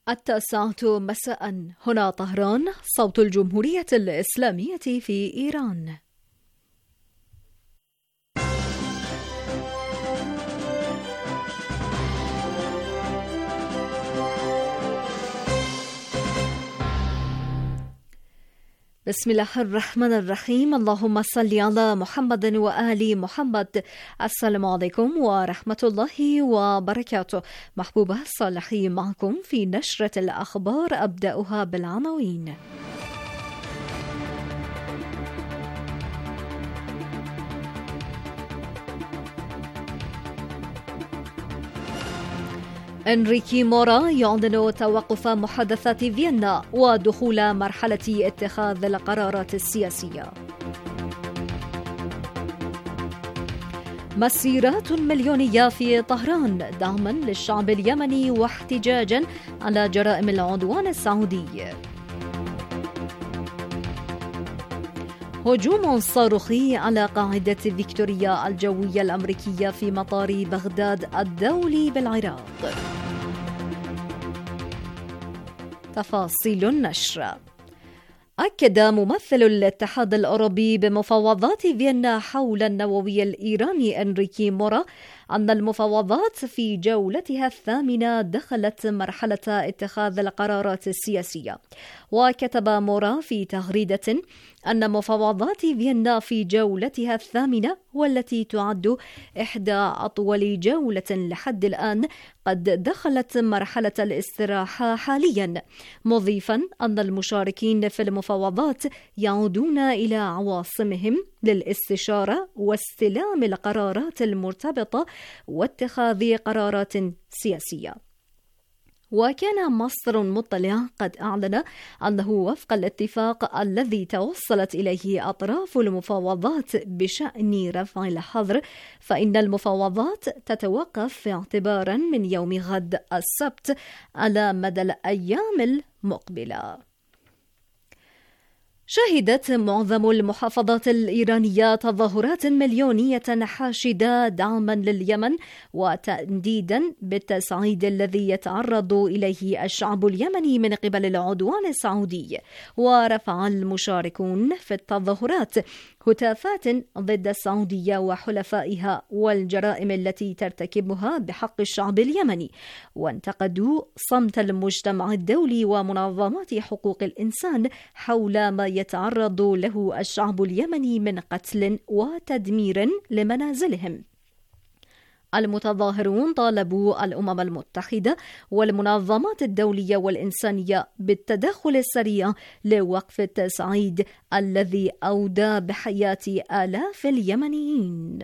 9:00 مساء. هنا طهران، صوت الجمهورية الإسلامية في إيران. بسم الله الرحمن الرحيم. اللهم صل على محمد وآل محمد. السلام عليكم ورحمة الله وبركاته. محبوبة صالحي معكم في نشرة الأخبار، أبدأها بالعناوين. إنريكي مورا يعلن توقف محادثات فيينا ودخول مرحلة اتخاذ القرارات السياسية. مسيرات مليونية في طهران دعما للشعب اليمني واحتجاجا على جرائم العدوان السعودي. هجوم صاروخي على قاعدة فيكتوريا الجوية الأمريكية في مطار بغداد الدولي بالعراق. تفاصيل النشر. أكد ممثل الاتحاد الأوروبي بمفاوضات فيينا حول النووي الإيراني إنريكي مورا أن المفاوضات في جولتها الثامنة دخلت مرحلة اتخاذ القرارات السياسية. وكتب مورا في تغريدة أن مفاوضات فيينا في جولتها الثامنة والتي تعد إحدى أطول جولة لحد الآن قد دخلت مرحلة الاستراحة حاليا، مضيفا أن المشاركين في المفاوضات يعودون إلى عواصمهم للاستشارة واستلام القرارات المرتبطة واتخاذ قرارات سياسية. وكان مصدر مطلع قد أعلن أنه وفق الاتفاق الذي توصلت إليه أطراف المفاوضات بشأن رفع الحظر، فإن المفاوضات تتوقف اعتبارا من يوم غد السبت على مدى الأيام المقبلة. شهدت معظم المحافظات الإيرانية تظاهرات مليونية حاشدة دعما لليمن وتنديدا بالتصعيد الذي يتعرض إليه الشعب اليمني من قبل العدوان السعودي. ورفع المشاركون في التظاهرات هتافات ضد السعودية وحلفائها والجرائم التي ترتكبها بحق الشعب اليمني، وانتقدوا صمت المجتمع الدولي ومنظمات حقوق الإنسان حول ما يتعرض له الشعب اليمني من قتل وتدمير لمنازلهم. المتظاهرون طالبوا الأمم المتحدة والمنظمات الدولية والإنسانية بالتدخل السريع لوقف التصعيد الذي أودى بحياة آلاف اليمنيين.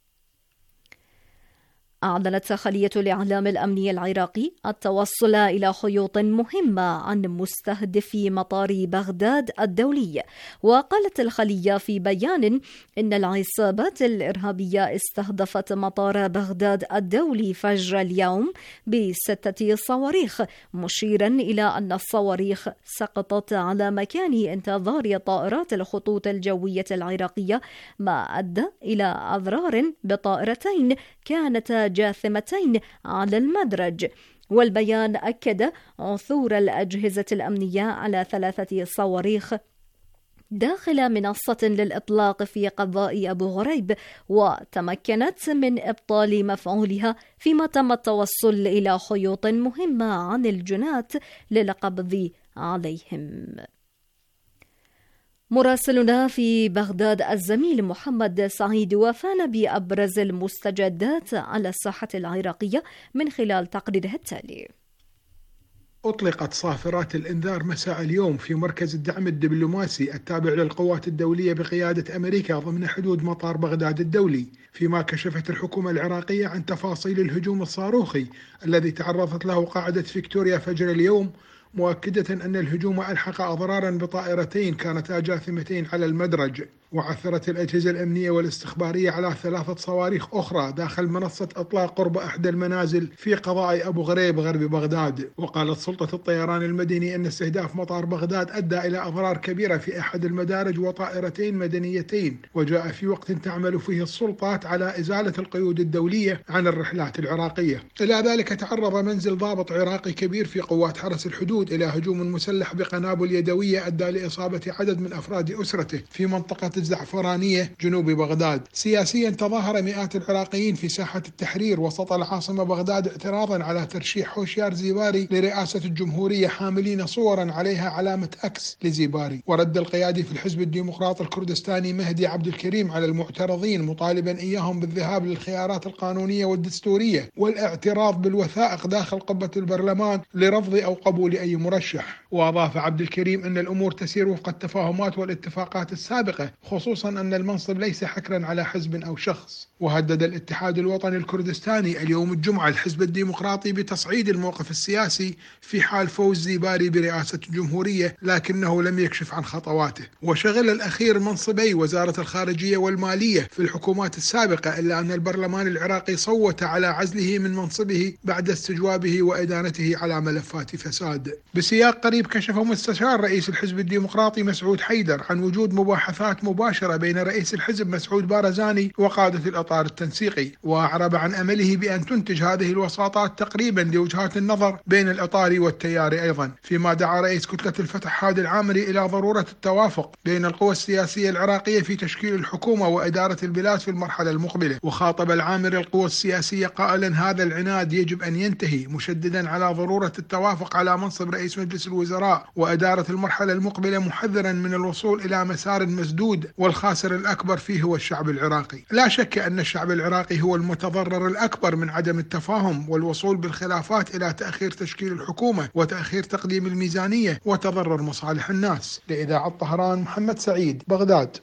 أعلنت خلية الإعلام الأمني العراقي التوصل إلى خيوط مهمة عن مستهدفي مطار بغداد الدولي. وقالت الخلية في بيان إن العصابات الإرهابية استهدفت مطار بغداد الدولي فجر اليوم ب6 صواريخ، مشيرا إلى أن الصواريخ سقطت على مكان انتظار طائرات الخطوط الجوية العراقية، ما أدى إلى أضرار بطائرتين كانتا جاثمتين على المدرج. والبيان أكد عثور الأجهزة الأمنية على 3 صواريخ داخل منصة للإطلاق في قضاء أبو غريب، وتمكنت من إبطال مفعولها، فيما تم التوصل إلى خيوط مهمة عن الجنات للقبض عليهم. مراسلنا في بغداد الزميل محمد سعيد وفانا بأبرز المستجدات على الساحة العراقية من خلال تقريره التالي. أطلقت صافرات الإنذار مساء اليوم في مركز الدعم الدبلوماسي التابع للقوات الدولية بقيادة أمريكا ضمن حدود مطار بغداد الدولي، فيما كشفت الحكومة العراقية عن تفاصيل الهجوم الصاروخي الذي تعرضت له قاعدة فيكتوريا فجر اليوم، مؤكدة أن الهجوم ألحق أضرارا بطائرتين كانتا جاثمتين على المدرج. وعثرت الأجهزة الأمنية والاستخبارية على 3 صواريخ أخرى داخل منصة إطلاق قرب إحدى المنازل في قضاء أبو غريب غرب بغداد. وقالت سلطة الطيران المدني أن استهداف مطار بغداد أدى إلى أضرار كبيرة في أحد المدارج وطائرتين مدنيتين، وجاء في وقت تعمل فيه السلطات على إزالة القيود الدولية عن الرحلات العراقية. إلى ذلك تعرض منزل ضابط عراقي كبير في قوات حرس الحدود إلى هجوم مسلح بقنابل يدوية أدى لإصابة عدد من أفراد أسرته في منطقة الزعفرانية جنوب بغداد. سياسيا تظاهر مئات العراقيين في ساحة التحرير وسط العاصمة بغداد اعتراضا على ترشيح هوشيار زيباري لرئاسة الجمهورية حاملين صورا عليها علامة أكس لزيباري. ورد القيادي في الحزب الديمقراطي الكردستاني مهدي عبد الكريم على المعترضين مطالبا إياهم بالذهاب للخيارات القانونية والدستورية والاعتراض بالوثائق داخل قبة البرلمان لرفض أو قبول أي مرشح. وأضاف عبد الكريم أن الأمور تسير وفق التفاهمات والاتفاقات السابقة، خصوصا أن المنصب ليس حكرا على حزب أو شخص. وهدد الاتحاد الوطني الكردستاني اليوم الجمعة الحزب الديمقراطي بتصعيد الموقف السياسي في حال فوز زيباري برئاسة الجمهورية، لكنه لم يكشف عن خطواته. وشغل الأخير منصبي وزارة الخارجية والمالية في الحكومات السابقة، إلا أن البرلمان العراقي صوت على عزله من منصبه بعد استجوابه وإدانته على ملفات فساد. بسياق قريب كشف مستشار رئيس الحزب الديمقراطي مسعود حيدر عن وجود مباحثات مباشرة بين رئيس الحزب مسعود بارزاني وقادة الإطار التنسيقي، وأعرب عن أمله بأن تنتج هذه الوساطات تقريبا لوجهات النظر بين الإطار والتيار أيضا. فيما دعا رئيس كتلة الفتح هادي العامري إلى ضرورة التوافق بين القوى السياسية العراقية في تشكيل الحكومة وإدارة البلاد في المرحلة المقبلة. وخاطب العامري القوى السياسية قائلا هذا العناد يجب أن ينتهي، مشددا على ضرورة التوافق على منصب رئيس مجلس الوزراء وإدارة المرحلة المقبلة، محذرا من الوصول إلى مسار مسدود والخاسر الأكبر فيه هو الشعب العراقي. لا شك أن الشعب العراقي هو المتضرر الأكبر من عدم التفاهم والوصول بالخلافات إلى تأخير تشكيل الحكومة وتأخير تقديم الميزانية وتضرر مصالح الناس. لإذاعة طهران، محمد سعيد، بغداد.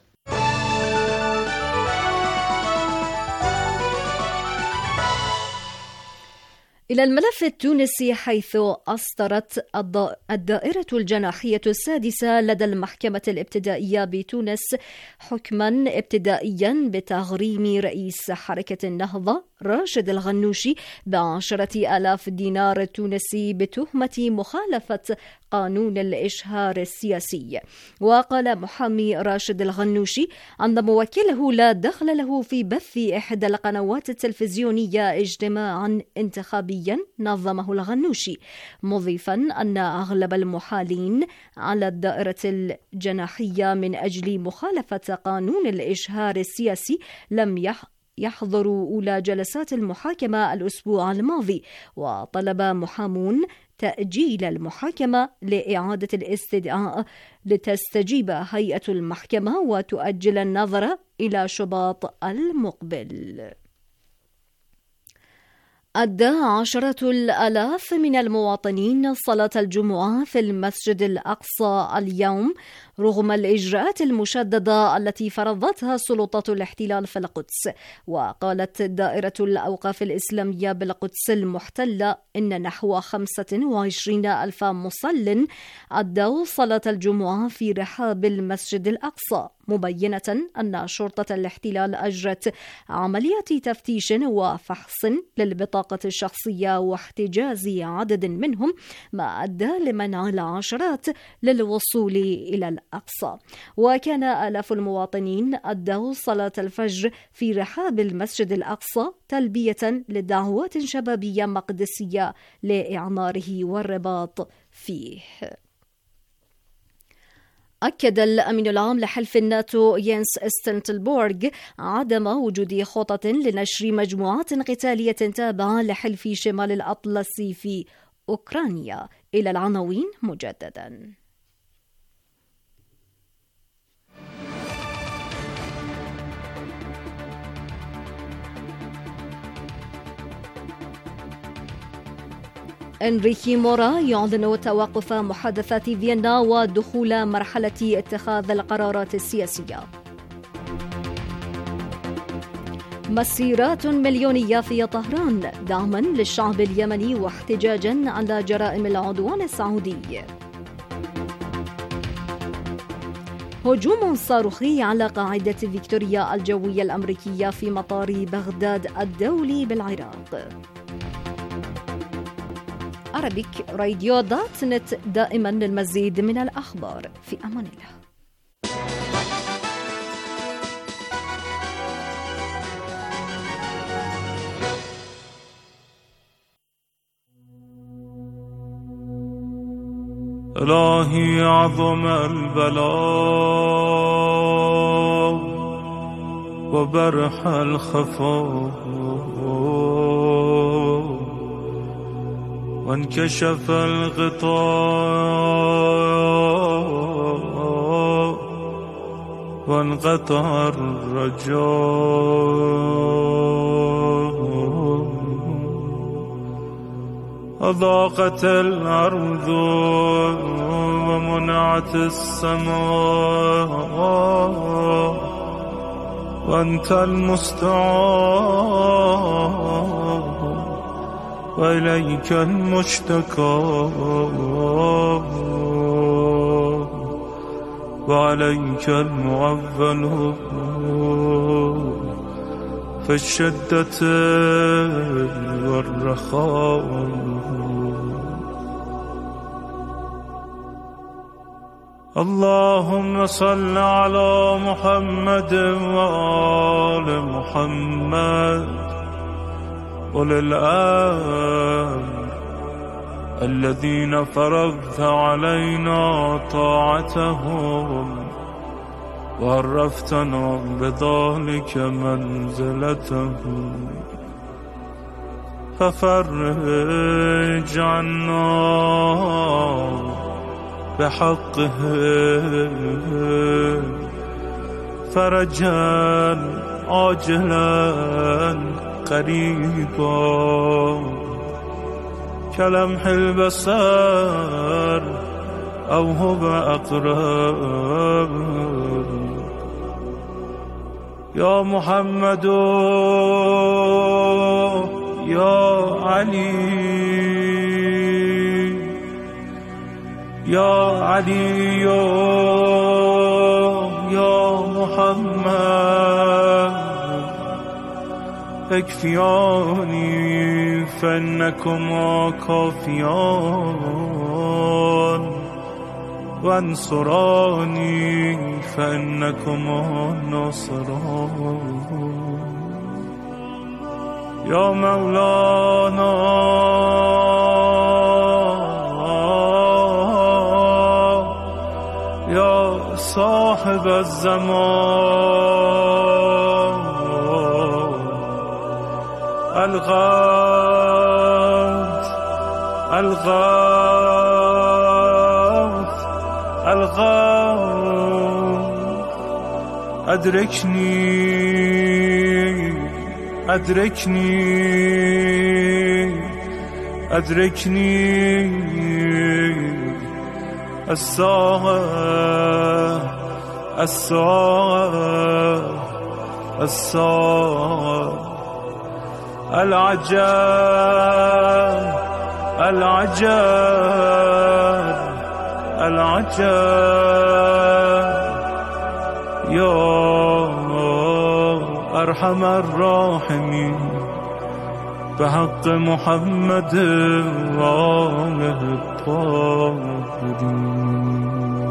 إلى الملف التونسي، حيث أصدرت الدائرة الجناحية السادسة لدى المحكمة الابتدائية بتونس حكما ابتدائيا بتغريم رئيس حركة النهضة راشد الغنوشي ب10,000 دينار تونسي بتهمة مخالفة قانون الإشهار السياسي. وقال محامي راشد الغنوشي أن موكله لا دخل له في بث إحدى القنوات التلفزيونية اجتماعا انتخابيا نظمه الغنوشي، مضيفا أن أغلب المحالين على الدائرة الجناحية من أجل مخالفة قانون الإشهار السياسي لم يحضروا أولى جلسات المحاكمة الأسبوع الماضي. وطلب محامون تأجيل المحاكمة لإعادة الاستدعاء لتستجيب هيئة المحكمة وتؤجل النظر إلى شباط المقبل. أدى 10,000 من المواطنين صلاة الجمعة في المسجد الأقصى اليوم رغم الإجراءات المشددة التي فرضتها سلطات الاحتلال في القدس. وقالت دائرة الأوقاف الإسلامية بالقدس المحتلة إن نحو 25,000 مصل أدوا صلاة الجمعة في رحاب المسجد الأقصى، مبينة أن شرطة الاحتلال أجرت عمليات تفتيش وفحص للبطاقة الشخصية واحتجاز عدد منهم، ما أدى لمنع العشرات للوصول إلى الأقصى. وكان آلاف المواطنين أدوا صلاة الفجر في رحاب المسجد الأقصى تلبية لدعوات شبابية مقدسية لإعماره والرباط فيه. أكد الأمين العام لحلف الناتو ينس ستولتنبرغ عدم وجود خطط لنشر مجموعات قتالية تابعة لحلف شمال الأطلسي في أوكرانيا. إلى العناوين مجددا. إنريكي مورا يعلن توقف محادثات فيينا ودخول مرحلة اتخاذ القرارات السياسية. مسيرات مليونية في طهران دعما للشعب اليمني واحتجاجا على جرائم العدوان السعودي. هجوم صاروخي على قاعدة فيكتوريا الجوية الأمريكية في مطار بغداد الدولي بالعراق. Arabic-radio.net دائما للمزيد من الأخبار. في أمان الله. إلهي عظم البلاء وبرح الخفاء وانكشف الغطاء وانقطع الرجاء أضاقت الأرض ومنعت السماء وأنت المستعان وإليك المشتكى وعليك المعول في الشدة والرخاء. اللهم صل على محمد وآل محمد أولي الأمر الذين فرضت علينا طاعتهم وعرفتنا بذلك منزلتهم ففرج عنا بحقه فرجا عاجلا قريبا كلمح البصر أو هو أقرب. يا محمد يا علي يا علي يا محمد اكفياني فإنكما كافيان وانصراني فإنكما ناصران. يا مولانا يا صاحب الزمان الغوث الغوث الغوث أدركني أدركني أدركني الساعة الساعة الساعة العجاب العجاب العجاب. يا أرحم الراحمين بحق محمد وآله الطاهرين.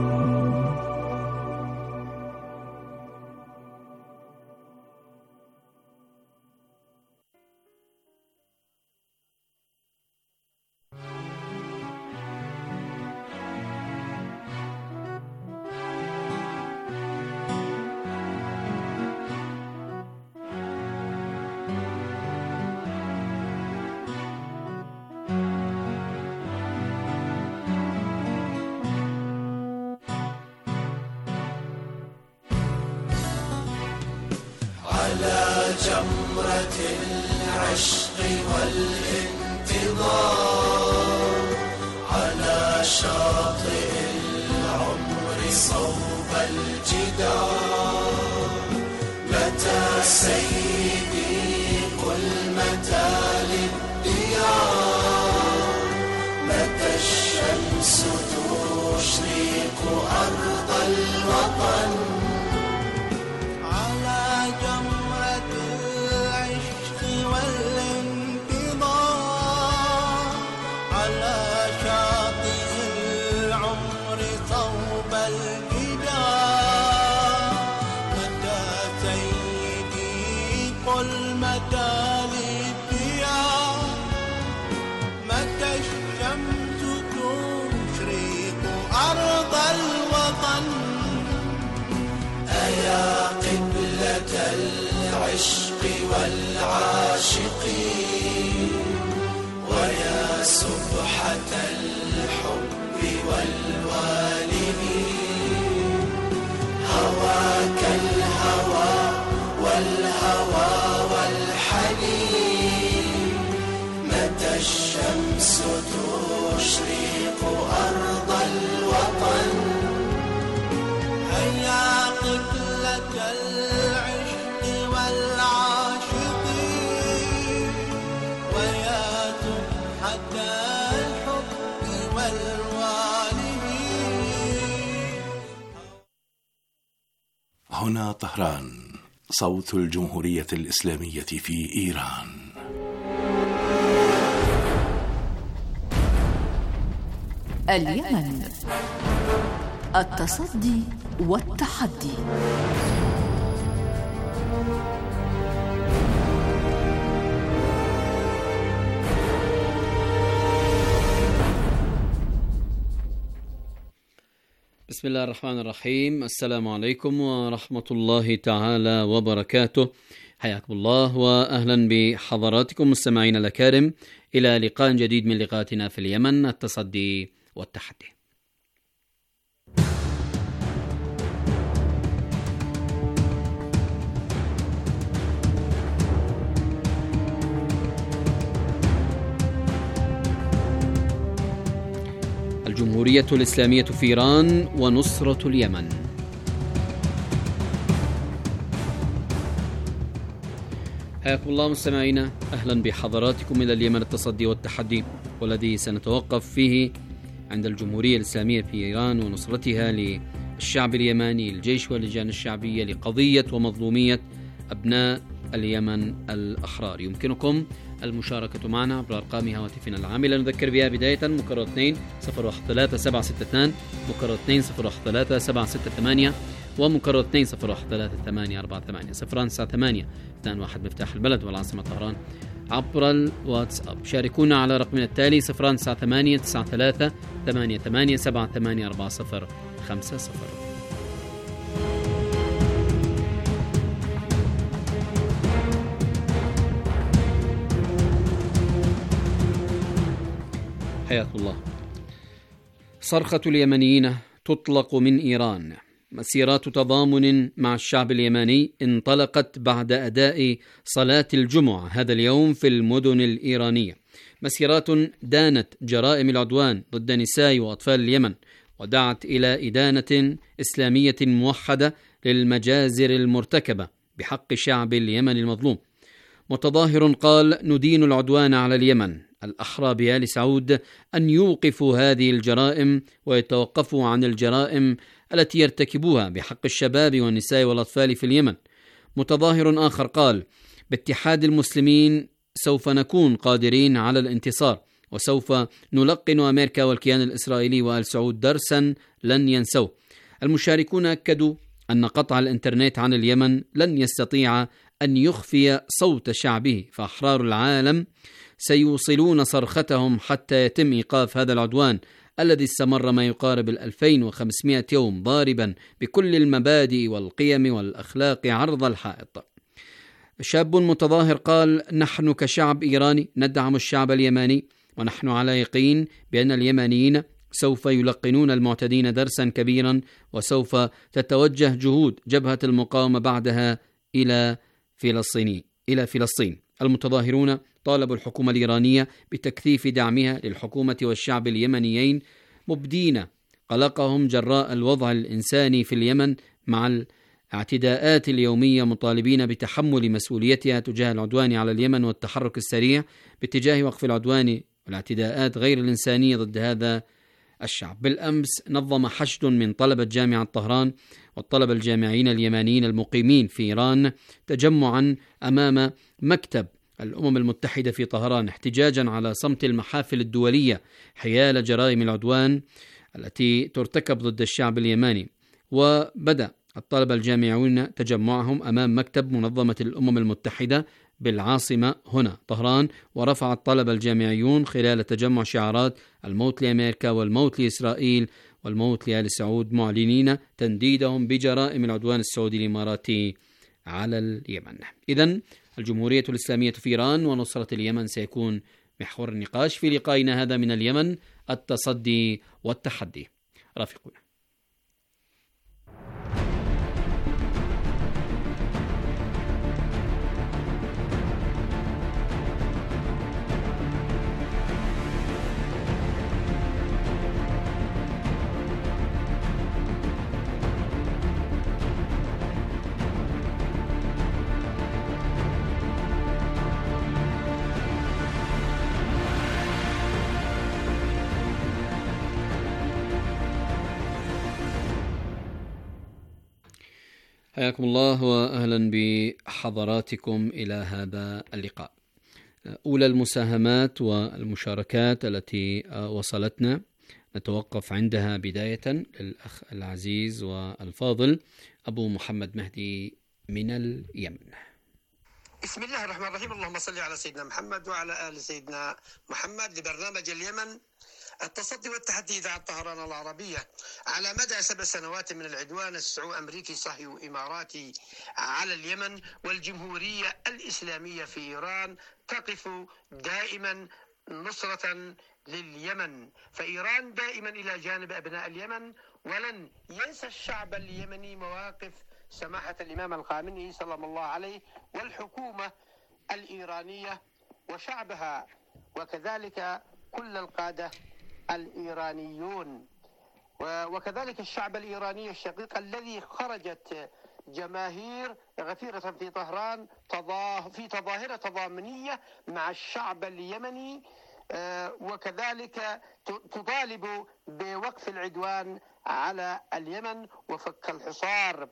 على جمرة العشق والانتظار على شاطئ العمر صوب الجدار. متى سيدي قل متى للديار؟ متى الشمس تشرق أرض الوطن على جمرة العشق والانتظار على شاطئ العمر صوب الجدار متى سيدي قل متى للديار متى الشمس تشرق أرض الوطن أيا قبلة العشق والعاشقين ويا سبحة الحب والوالدين هواك الهوى والهوى والحنين متى الشمس تشرق أرض الوطن هيا قبلة العشق والعاشقين ويا سبحة الحب والوالدين. هنا طهران، صوت الجمهورية الإسلامية في إيران. اليمن، التصدي والتحدي. بسم الله الرحمن الرحيم. السلام عليكم ورحمة الله تعالى وبركاته. حياكم الله وأهلا بحضراتكم مستمعين الأكارم إلى لقاء جديد من لقاءاتنا في اليمن، التصدي والتحدي. الجمهورية الإسلامية في إيران ونصرة اليمن. حياكم الله مستمعينا، أهلا بحضراتكم إلى اليمن، التصدي والتحدي، والذي سنتوقف فيه عند الجمهورية الإسلامية في إيران ونصرتها للشعب اليماني، الجيش واللجان الشعبية، لقضية ومظلومية أبناء اليمن الأحرار. يمكنكم المشاركة معنا عبر أرقام هواتفنا العاملة، نذكر بها بداية مكرر 2-013-762 مكرر 2-013-768 ومكرر 2-013-848 098 21 مفتاح البلد والعاصمة طهران عبر الواتساب. شاركونا على رقمنا التالي 098-93-88-784050. حياكم الله. صرخة اليمنيين تطلق من إيران. مسيرات تضامن مع الشعب اليمني انطلقت بعد أداء صلاة الجمعة هذا اليوم في المدن الإيرانية. مسيرات دانت جرائم العدوان ضد نساء وأطفال اليمن، ودعت إلى إدانة إسلامية موحدة للمجازر المرتكبة بحق شعب اليمن المظلوم. متظاهر قال: ندين العدوان على اليمن، الأحرى بآل سعود أن يوقفوا هذه الجرائم ويتوقفوا عن الجرائم التي يرتكبوها بحق الشباب والنساء والأطفال في اليمن. متظاهر آخر قال: باتحاد المسلمين سوف نكون قادرين على الانتصار، وسوف نلقن أمريكا والكيان الإسرائيلي وآل سعود درسا لن ينسوه. المشاركون أكدوا أن قطع الإنترنت عن اليمن لن يستطيع أن يخفي صوت شعبه، فأحرار العالم سيوصلون صرختهم حتى يتم إيقاف هذا العدوان الذي استمر ما يقارب 2500 يوم، ضاربا بكل المبادئ والقيم والأخلاق عرض الحائط. شاب متظاهر قال: نحن كشعب إيراني ندعم الشعب اليماني، ونحن على يقين بأن اليمانيين سوف يلقنون المعتدين درسا كبيرا، وسوف تتوجه جهود جبهة المقاومة بعدها إلى فلسطين. المتظاهرون طالبوا الحكومة الإيرانية بتكثيف دعمها للحكومة والشعب اليمنيين، مبدين قلقهم جراء الوضع الإنساني في اليمن مع الاعتداءات اليومية، مطالبين بتحمل مسؤوليتها تجاه العدوان على اليمن والتحرك السريع باتجاه وقف العدوان والاعتداءات غير الإنسانية ضد هذا الشعب. بالأمس نظم حشد من طلبة جامعة طهران والطلبة الجامعيين اليمانيين المقيمين في إيران تجمعا أمام مكتب الأمم المتحدة في طهران احتجاجا على صمت المحافل الدولية حيال جرائم العدوان التي ترتكب ضد الشعب اليماني. وبدأ الطلبة الجامعيون تجمعهم أمام مكتب منظمة الأمم المتحدة بالعاصمة هنا طهران، ورفع الطلبة الجامعيون خلال التجمع شعارات الموت لأمريكا والموت لإسرائيل والموت لآل سعود، معلنين تنديدهم بجرائم العدوان السعودي الإماراتي على اليمن. إذن الجمهورية الإسلامية في إيران ونصرة اليمن سيكون محور النقاش في لقائنا هذا من اليمن، التصدي والتحدي. رافقونا. حياكم الله وأهلا بحضراتكم إلى هذا اللقاء. أولى المساهمات والمشاركات التي وصلتنا نتوقف عندها بداية للأخ العزيز والفاضل أبو محمد مهدي من اليمن. بسم الله الرحمن الرحيم، اللهم صل على سيدنا محمد وعلى آل سيدنا محمد. لبرنامج اليمن التصدي والتحدي إذاعة طهران العربية. على مدى 7 سنوات من العدوان الأمريكي صهيو إماراتي على اليمن، والجمهورية الإسلامية في إيران تقف دائما نصرة لليمن، فإيران دائما إلى جانب أبناء اليمن، ولن ينسى الشعب اليمني مواقف سماحة الإمام الخامنئي سلام الله عليه والحكومة الإيرانية وشعبها، وكذلك كل القادة الإيرانيون، وكذلك الشعب الإيراني الشقيق الذي خرجت جماهير غفيرة في طهران في تظاهرة تضامنية مع الشعب اليمني، وكذلك تطالب بوقف العدوان على اليمن وفك الحصار.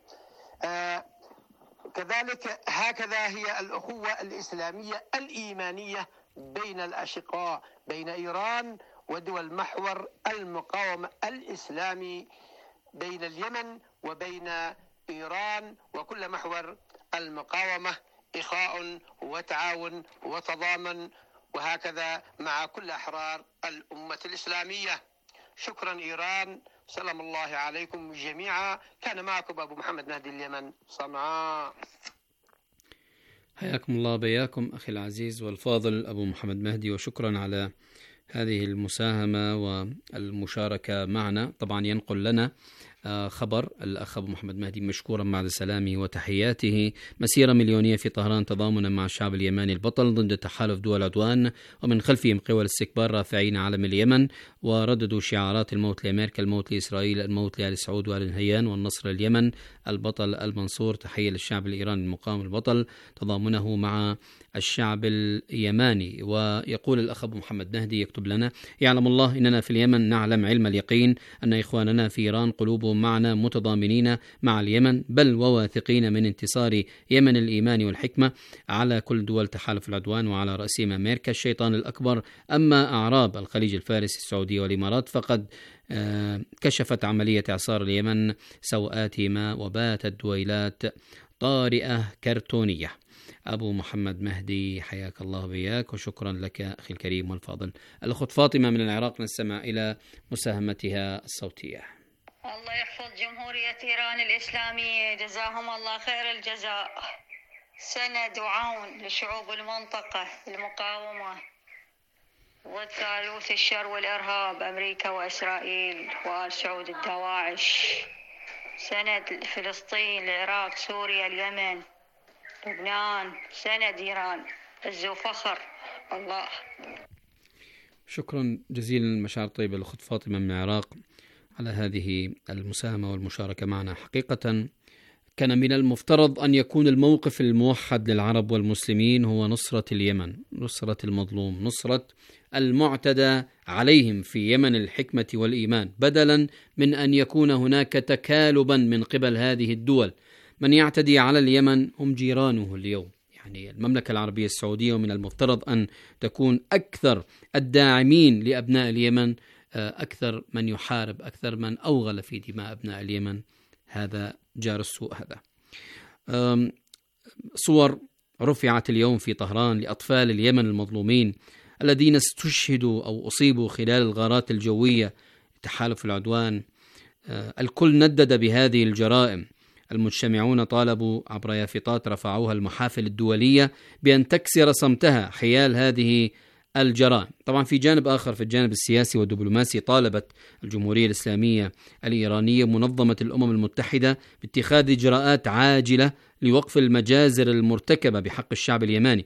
كذلك هكذا هي الأخوة الإسلامية الإيمانية بين الأشقاء، بين إيران ودول محور المقاومة الإسلامي، بين اليمن وبين إيران وكل محور المقاومة، إخاء وتعاون وتضامن، وهكذا مع كل أحرار الأمة الإسلامية. شكرا إيران، سلام الله عليكم جميعا. كان معكم أبو محمد مهدي اليمن صنعاء. حياكم الله بياكم أخي العزيز والفاضل أبو محمد مهدي، وشكرا على هذه المساهمة والمشاركة معنا. طبعا ينقل لنا خبر الأخ أبو محمد مهدي مشكورا بعد سلامه وتحياته: مسيرة مليونية في طهران تضامنا مع الشعب اليماني البطل ضد تحالف دول العدوان، ومن خلفهم قوى الاستكبار رافعين علم اليمن، ورددوا شعارات الموت لأمريكا، الموت لإسرائيل، الموت لآل سعود وآل نهيان، والنصر اليمن البطل المنصور. تحية للشعب الإيراني المقاوم البطل تضامنه مع الشعب اليماني. ويقول الأخ أبو محمد مهدي يكتب لنا: يعلم الله إننا في اليمن نعلم علم اليقين أن إخواننا في إيران قلوبهم معنا متضامنين مع اليمن، بل وواثقين من انتصار يمن الإيمان والحكمة على كل دول تحالف العدوان وعلى رأسهم أمريكا الشيطان الأكبر. أما أعراب الخليج الفارسي السعودية والإمارات فقد كشفت عملية إعصار اليمن سوءاتهما، وباتت دويلات طارئة كرتونية. أبو محمد مهدي حياك الله بياك، وشكرا لك أخي الكريم والفاضل. الأخت فاطمة من العراق نستمع إلى مساهمتها الصوتية. الله يحفظ جمهورية إيران الإسلامية، جزاهم الله خير الجزاء، سند وعون لشعوب المنطقة المقاومة ضد ثالوث الشر والإرهاب أمريكا وإسرائيل وآل سعود الدواعش، سند فلسطين، العراق، سوريا، اليمن، لبنان، سند إيران، عز وفخر. الله. شكرا جزيلا، مشاعر طيبة الأخت فاطمة من العراق على هذه المساهمة والمشاركة معنا. حقيقة كان من المفترض أن يكون الموقف الموحد للعرب والمسلمين هو نصرة اليمن، نصرة المظلوم، نصرة المعتدى عليهم في يمن الحكمة والإيمان، بدلا من أن يكون هناك تكالبا من قبل هذه الدول. من يعتدي على اليمن هم جيرانه اليوم، يعني المملكة العربية السعودية، ومن المفترض أن تكون أكثر الداعمين لأبناء اليمن، أكثر من يحارب، أكثر من أوغل في دماء أبناء اليمن هذا جار السوء. هذا صور رفعت اليوم في طهران لأطفال اليمن المظلومين الذين استشهدوا أو أصيبوا خلال الغارات الجوية تحالف العدوان. الكل ندد بهذه الجرائم. المجتمعون طالبوا عبر يافطات رفعوها المحافل الدولية بأن تكسر صمتها حيال هذه الجرائم. طبعا في جانب آخر، في الجانب السياسي والدبلوماسي، طالبت الجمهورية الإسلامية الإيرانية منظمة الأمم المتحدة باتخاذ إجراءات عاجلة لوقف المجازر المرتكبة بحق الشعب اليماني.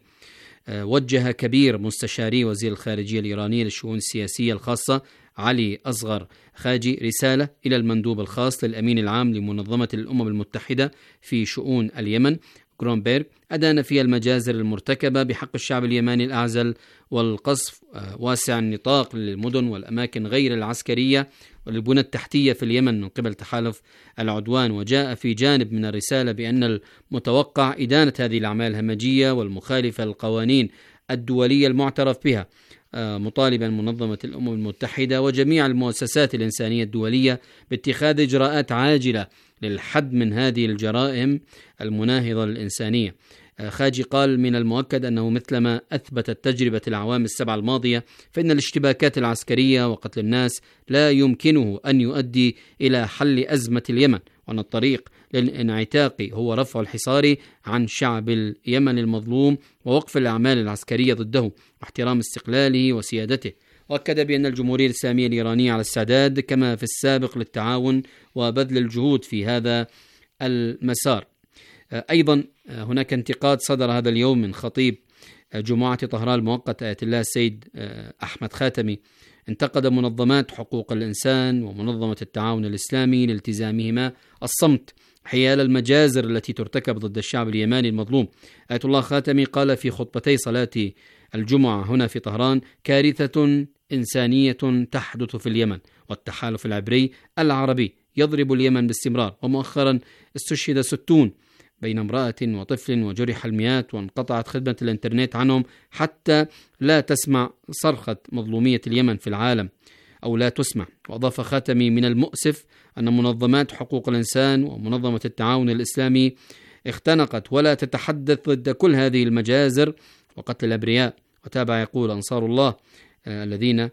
وجه كبير مستشاري وزير الخارجية الإيرانية للشؤون السياسية الخاصة علي أصغر خاجي رسالة إلى المندوب الخاص للأمين العام لمنظمة الأمم المتحدة في شؤون اليمن غرونبيرغ، أدان فيها المجازر المرتكبة بحق الشعب اليماني الأعزل والقصف واسع النطاق للمدن والأماكن غير العسكرية والبنى التحتية في اليمن من قبل تحالف العدوان. وجاء في جانب من الرسالة بأن المتوقع إدانة هذه الأعمال الهمجية والمخالفة للقوانين الدولية المعترف بها، مطالبا منظمة الأمم المتحدة وجميع المؤسسات الإنسانية الدولية باتخاذ إجراءات عاجلة للحد من هذه الجرائم المناهضة للإنسانية. خاجي قال: من المؤكد أنه مثلما أثبتت تجربة الأعوام السبع الماضية فإن الاشتباكات العسكرية وقتل الناس لا يمكنه أن يؤدي إلى حل أزمة اليمن، وأن الطريق للانعتاق هو رفع الحصار عن شعب اليمن المظلوم ووقف الأعمال العسكرية ضده واحترام استقلاله وسيادته. وأكد بأن الجمهورية الإسلامية الإيرانية على استعداد كما في السابق للتعاون وبذل الجهود في هذا المسار. أيضا هناك انتقاد صدر هذا اليوم من خطيب جمعة طهران المؤقت آية الله السيد أحمد خاتمي، انتقد منظمات حقوق الإنسان ومنظمة التعاون الإسلامي لالتزامهما الصمت حيال المجازر التي ترتكب ضد الشعب اليماني المظلوم. آية الله خاتمي قال في خطبتي صلاة الجمعة هنا في طهران: كارثة إنسانية تحدث في اليمن، والتحالف العربي يضرب اليمن باستمرار. ومؤخرا استشهد 60 بين امرأة وطفل وجرح المئات، وانقطعت خدمة الانترنت عنهم حتى لا تسمع صرخة مظلومية اليمن في العالم أو لا تسمع. وأضاف خاتمي: من المؤسف أن منظمات حقوق الإنسان ومنظمة التعاون الإسلامي اختنقت ولا تتحدث ضد كل هذه المجازر وقتل الأبرياء. وتابع يقول: أنصار الله الذين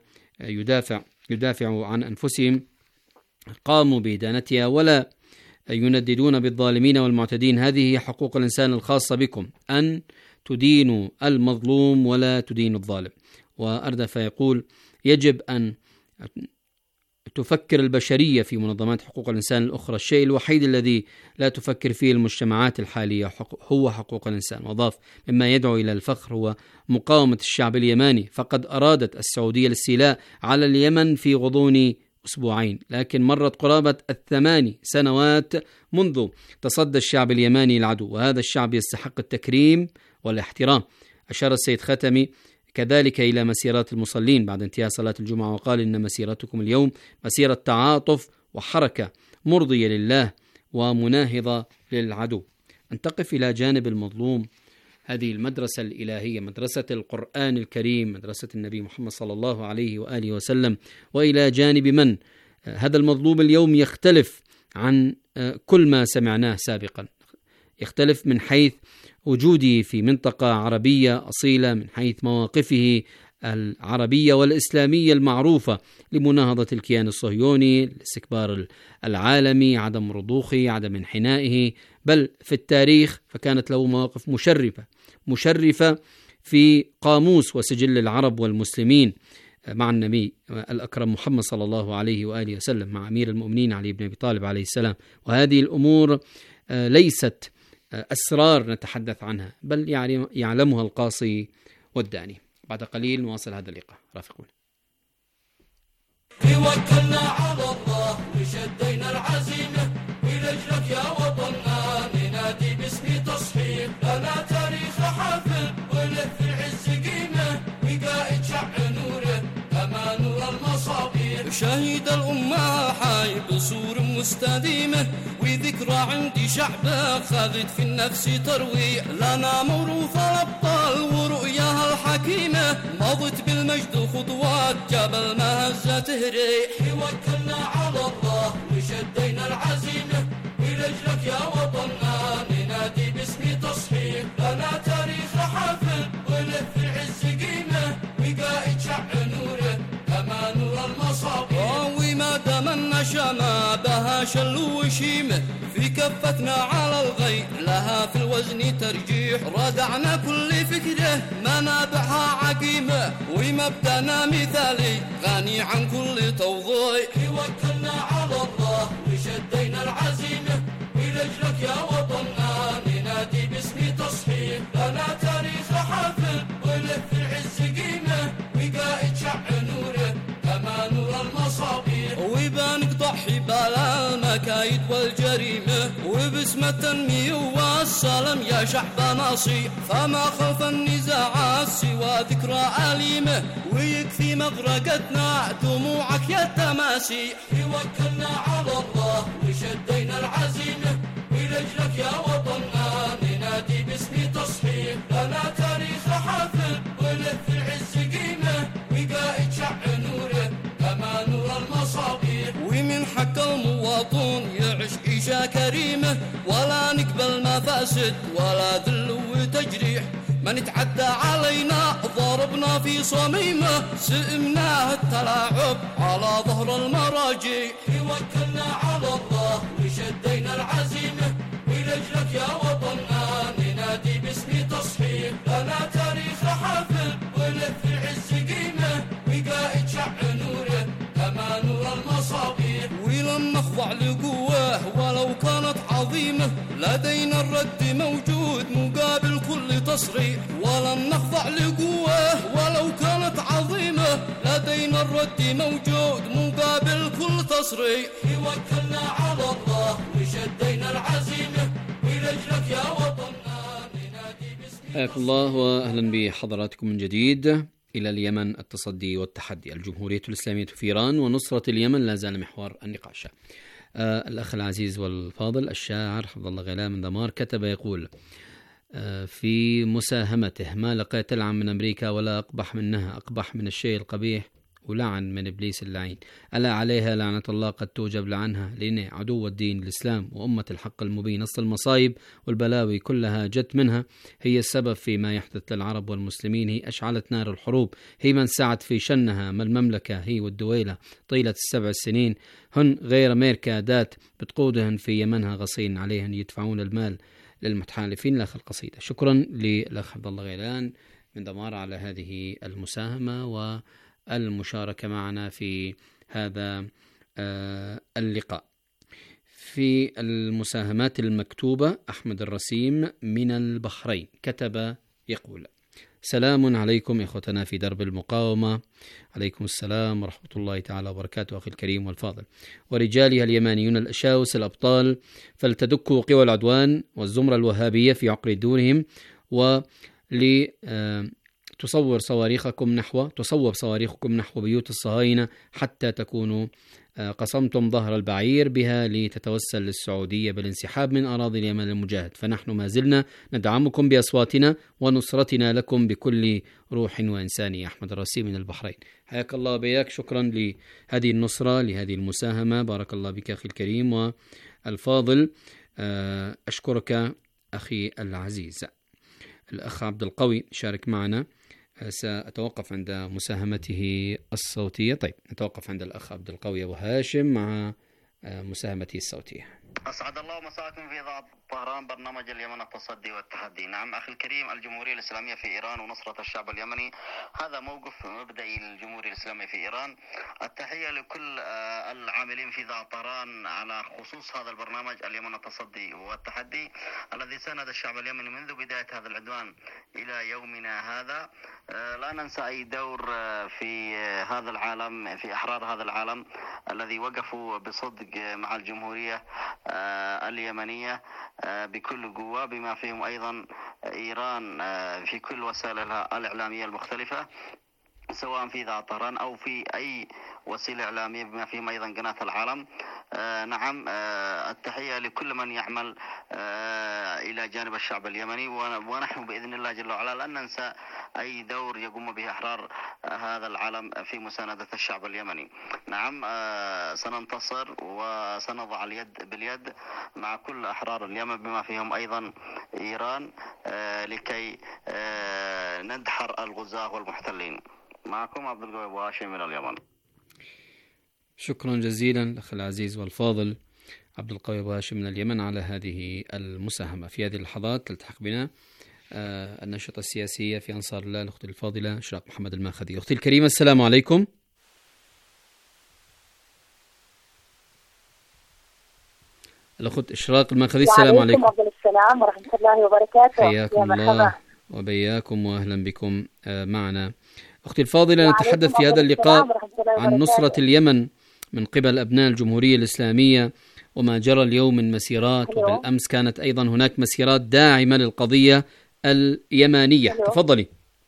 يدافعوا عن أنفسهم قاموا بإدانتها ولا ينددون بالظالمين والمعتدين. هذه حقوق الإنسان الخاصة بكم، أن تدينوا المظلوم ولا تدينوا الظالم. وأردف يقول: يجب أن تفكر البشرية في منظمات حقوق الإنسان الأخرى. الشيء الوحيد الذي لا تفكر فيه المجتمعات الحالية هو حقوق الإنسان. وضاف: مما يدعو إلى الفخر هو مقاومة الشعب اليماني، فقد أرادت السعودية الاستيلاء على اليمن في غضون أسبوعين، لكن مرت قرابة 8 سنوات منذ تصدى الشعب اليماني العدو، وهذا الشعب يستحق التكريم والاحترام. أشار السيد ختمي كذلك إلى مسيرات المصلين بعد انتهاء صلاة الجمعة وقال: إن مسيرتكم اليوم مسيرة تعاطف وحركة مرضية لله ومناهضة للعدو. أن تقف إلى جانب المظلوم هذه المدرسة الإلهية، مدرسة القرآن الكريم، مدرسة النبي محمد صلى الله عليه وآله وسلم، وإلى جانب من هذا المظلوم اليوم يختلف عن كل ما سمعناه سابقا، يختلف من حيث وجوده في منطقة عربية أصيلة، من حيث مواقفه العربية والإسلامية المعروفة لمناهضة الكيان الصهيوني، الاستكبار العالمي، عدم رضوخه، عدم انحنائه، بل في التاريخ فكانت له مواقف مشرفة في قاموس وسجل العرب والمسلمين مع النبي الأكرم محمد صلى الله عليه وآله وسلم، مع أمير المؤمنين علي بن أبي طالب عليه السلام. وهذه الأمور ليست أسرار نتحدث عنها، بل يعلمها القاصي والداني. بعد قليل نواصل هذا اللقاء، رافقون. توكلنا على الله وشدينا العزيمة ولجلك يا وطننا شهيد الأمة حي بصور مستديمة، وذكرى عندي شعبه خذت في النفس تروي، لنا موروث الأبطال ورؤياها الحكيمة، مضت بالمجد خطوات جبل مهزة تهري، توكلنا على الله وشدينا العزيمة، ولجلك يا وطننا ننادي باسم تصحيح، لنا تاريخ حافل وله في العز قيمة، وقائد شع نوره كما نور المصابيح، وما دام النشامة بها شل وشيمة، في كفتنا على الغي لها في الوزن ترجيح، ردعنا كل فكره منابعها عقيمة، ومبدأنا مثالي غني عن كل توضيح، توكلنا على الله وشدينا العزيمة، ولجلك يا وطننا ننادي باسم تصحيح، لنا تاريخ حافل وله في العز قيمة، وقائد شع نوره كما نور المصابيح، وبنقطع حبال المكايد والجريمة، وباسم التنمية والسلام يا شعب نصيح، فما خلف النزاعات سوى ذكرى أليمة، ويكفي مغرقتنا دموعك يا التماسيح، توكلنا على الله وشدينا العزيمة، ولجلك يا وطننا ننادي باسم تصحيح، لنا تاريخ حافل وله في العز قيمة، وقائد شع نوره كما نور المصابيح، ومن حق المواطن يعيش عيشة كريمة، ولا نقبل مفاسد ولا ذل وتجريح، من تعدى علينا ضربنا في صميمه، سئمناه التلاعب على ظهر المراجيح، توكلنا على الله وشدينا العزيمة، ولجلك يا وطننا ننادي باسم تصحيح، لنا تاريخ حافل وله في العز قيمة، وقائد شع نوره كما نور المصابيح، ولن نخضع لقوه ولو كانت عظيمة، لدينا الرد موجود مقابل كل تصريح، ولن نخضع لقوه ولو كانت عظيمة، لدينا الرد موجود مقابل كل تصريح، توكلنا على الله وشدينا العزيمة، ولجلك يا وطننا ننادي باسم حياكم الله وأهلا بحضراتكم من جديد إلى اليمن، التصدي والتحدي، الجمهورية الإسلامية في إيران ونصرة اليمن لا زال محور النقاش. الأخ العزيز والفاضل الشاعر حفظ الله غيلان من دمار كتب يقول في مساهمته: ما لقيت ألعن من أمريكا ولا أقبح منها، أقبح من الشيء القبيح ولعن من إبليس اللعين، ألا عليها لعنة الله قد توجب لعنها، لأن عدو الدين الإسلام وأمة الحق المبين، أصل المصايب والبلاوي كلها جت منها، هي السبب فيما يحدث للعرب والمسلمين، هي أشعلت نار الحروب، هي من سعت في شنها، ما المملكة هي والدويلة طيلة ال7 سنين، هن غير أمريكا دات بتقودهن في يمنها غصين عليهن يدفعون المال للمتحالفين. الأخ القصيدة. شكرا للأخ عبد الله غيلان من دمار على هذه المساهمة والمشاركة معنا في هذا اللقاء. في المساهمات المكتوبة أحمد الرسيم من البحرين كتب يقول: سلام عليكم إخوتنا في درب المقاومة. عليكم السلام ورحمة الله تعالى وبركاته أخي الكريم والفاضل، ورجالها اليمانيون الأشاوس الأبطال، فلتدكوا قوى العدوان والزمرة الوهابية في عقر دورهم، تصوب صواريخكم نحو بيوت الصهاينة حتى تكونوا قصمتم ظهر البعير بها لتتوسل للسعودية بالانسحاب من أراضي اليمن المجاهد، فنحن ما زلنا ندعمكم بأصواتنا ونصرتنا لكم بكل روح وإنسانية. أحمد الرسيم من البحرين، حياك الله بياك، شكرا لهذه النصرة، لهذه المساهمة، بارك الله بك أخي الكريم والفاضل. أشكرك أخي العزيز. الأخ عبد القوي شارك معنا، سأتوقف عند مساهمته الصوتية. طيب نتوقف عند الأخ عبد القوي أبو هاشم مع مساهمته الصوتية. أسعد الله مساءكم في إذاعة طهران، برنامج اليمن التصدي والتحدي. نعم أخي الكريم، الجمهورية الإسلامية في إيران ونصرة الشعب اليمني هذا موقف مبدئي للجمهورية الإسلامية في إيران. التحية لكل العاملين في إذاعة طهران على خصوص هذا البرنامج اليمن التصدي والتحدي الذي ساند الشعب اليمني منذ بداية هذا العدوان إلى يومنا هذا. لا ننسى أي دور في هذا العالم، في أحرار هذا العالم الذي وقفوا بصدق مع الجمهورية اليمنية بكل قوة، بما فيهم أيضا إيران في كل وسائلها الإعلامية المختلفة. سواء في إذاعة طهران أو في أي وسيلة إعلامية بما فيهم أيضا قناة العالم. نعم، التحية لكل من يعمل إلى جانب الشعب اليمني، ونحن بإذن الله جل وعلا لن ننسى أي دور يقوم به أحرار هذا العالم في مساندة الشعب اليمني. نعم، سننتصر وسنضع اليد باليد مع كل أحرار اليمن بما فيهم أيضا إيران لكي ندحر الغزاة والمحتلين. معكم عبد القوي أبو هاشم من اليمن. شكرا جزيلا الأخ العزيز والفاضل عبد القوي أبو هاشم من اليمن على هذه المساهمة. في هذه اللحظات تلتحق بنا النشطة السياسية في أنصار الله الأخت الفاضلة إشراق محمد الماخذي. أختي الكريمة السلام عليكم. الأخت إشراق الماخذي السلام عليكم. وعليكم السلام ورحمة الله وبركاته. حياكم الله وبياكم وأهلا بكم معنا. أختي الفاضلة، نتحدث في هذا اللقاء عن نصرة اليمن من قبل أبناء الجمهورية الإسلامية وما جرى اليوم من مسيرات، وبالأمس كانت أيضا هناك مسيرات داعمة للقضية اليمانية. تفضلي.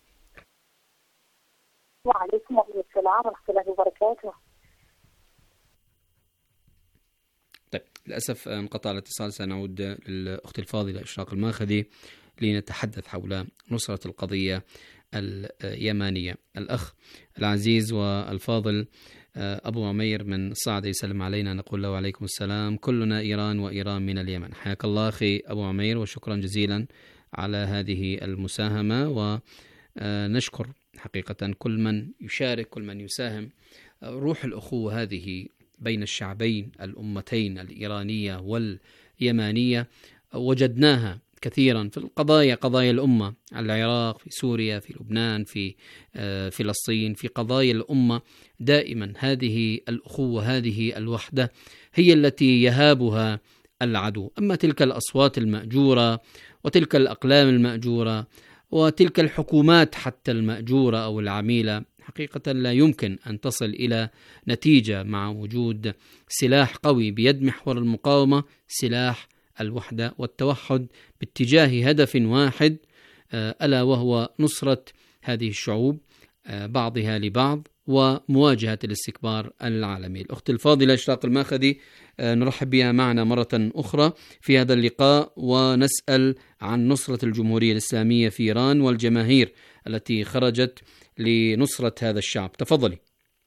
وعليكم السلام ورحمة الله وبركاته. طيب، للأسف انقطع الاتصال، سنعود للأخت الفاضلة إشراق الماخذي لنتحدث حول نصرة القضية اليمانية. الأخ العزيز والفاضل أبو عمير من الصعدة يسلم علينا، نقول له وعليكم السلام، كلنا إيران وإيران من اليمن. حياك الله أخي أبو عمير، وشكرا جزيلا على هذه المساهمة، ونشكر حقيقة كل من يشارك، كل من يساهم. روح الأخوة هذه بين الشعبين الأمتين الإيرانية واليمانية وجدناها كثيرا في القضايا، قضايا الأمة، العراق، في سوريا، في لبنان، في فلسطين، في قضايا الأمة. دائما هذه الأخوة، هذه الوحدة هي التي يهابها العدو. أما تلك الأصوات المأجورة وتلك الأقلام المأجورة وتلك الحكومات حتى المأجورة أو العميلة، حقيقة لا يمكن أن تصل إلى نتيجة مع وجود سلاح قوي بيد محور المقاومة، سلاح الوحدة والتوحد باتجاه هدف واحد، ألا وهو نصرة هذه الشعوب بعضها لبعض ومواجهة الاستكبار العالمي. الأخت الفاضلة إشراق الماخذي نرحب بها معنا مرة أخرى في هذا اللقاء، ونسأل عن نصرة الجمهورية الإسلامية في إيران والجماهير التي خرجت لنصرة هذا الشعب. تفضلي.